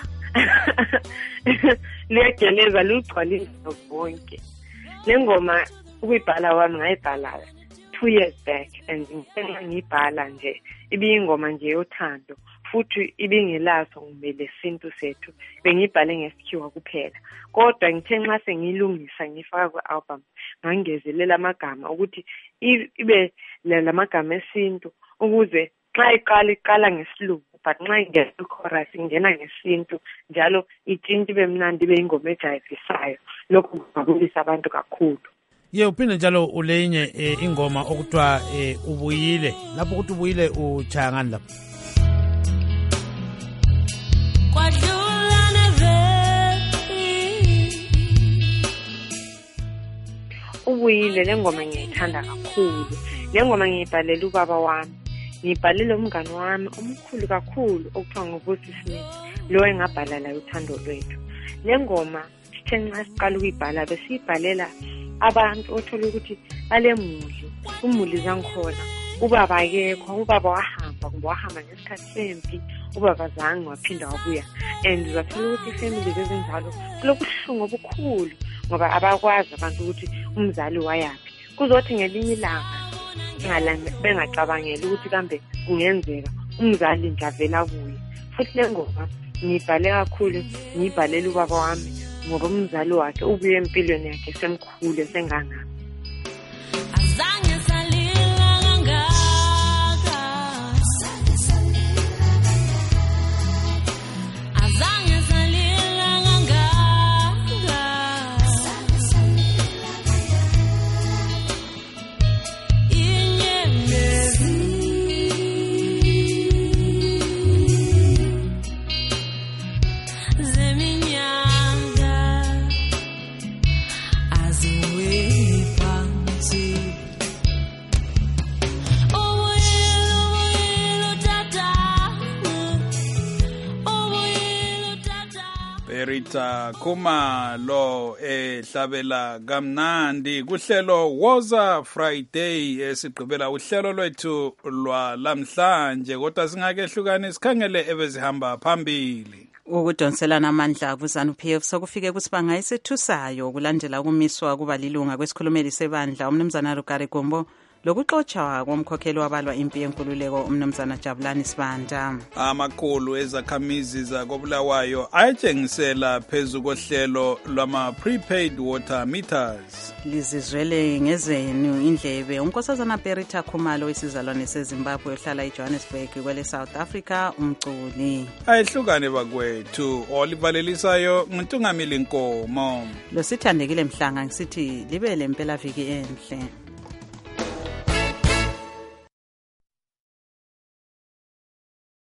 Luyageleza lugcwalisa bonke. Le ngoma ukuyibhala wami ngayibhala two years back, and ngiyibhala nje ibiyingoma nje yothando, futhi ibingelaso ngimele isintu sethu, bengibhale ngesikhiwa kuphela. Kodwa ngithe nxa sengilungisa ngifaka ku-album ngangezelela amagama ukuthi ibe lamagama esintu, ukuze xa iqala iqala ngesilungu, but nxa ingena i-chorus ingena ngesintu, njalo itshintshe ibe mnandi ibe ingoma ejayivisayo. Lokhu kungabulisa abantu kakhulu. Ye uphinde njalo ulenye ingoma okuthiwa Ubuyile. Lapho ukuthi ubuyile uchaya ngani lapho? Ubuyile le ngoma ngiyithanda kakhulu. Le ngoma ngiyibhalela ubaba wami, ngibhalele umngane wami omkhulu kakhulu okuthiwa nguBusi Smith, lo engabhala la Uthando Lwethu. Le ngoma sithe nxa siqala ukuyibhala besiyibhalela abantu othola ukuthi balemuli, umuli zangikhona, ubaba akekho, ubaba wahamba, kumbe wahamba ngesikhathi sempi, ubaba zange waphinda wabuya. And uzathola ukuthi ifamily ezinjalo kulobuhlungu obukhulu, ngoba abakwazi abantu ukuthi umzali wayaphi. Kuzothi ngelinye ilanga bengacabangeli ukuthi kambe kungenzeka umzali nje avela abuye. Futhi le ngoma ngiyibhale kakhulu, ngiyibhalela ubaba wami ngoba umzali wakhe ubuye empilweni yakhe semkhulu esengangami. Azange salila kangaka, azange salila kangaka, inyembezi zeminyaka Berita Khumalo ehlabela kamnandi kuhlelo Woza Friday esigqibela uhlelo lwethu lwa lamhlanje kodwa singakehlukani sikhangele ebezihamba phambili. Ukudonselana amandla ku-ZANU P F sokufike kusibanga esethusayo kulandela ukumiswa kuba lilunga kwesikhulumeli sebandla umnumzana Rukari Gombo lokuxotshwa komkhokheli wabalwa impi yenkululeko umnumzana Jabulani Sibanda. Amakhulu ezakhamizi zakobulawayo ayatshengisela phezu kohlelo lwama-prepaid water meters. Lizizwele ngezenu indlebe unkosazana Berita Khumalo isizalwane seZimbabwe ohlala eJohannesburg kwele South Africa umculi. Ayihlukane bakwethu olivalelisayo ngintungamili Nkomo. Lo sithandekile Mhlanga ngisithi libe lempela viki enhle.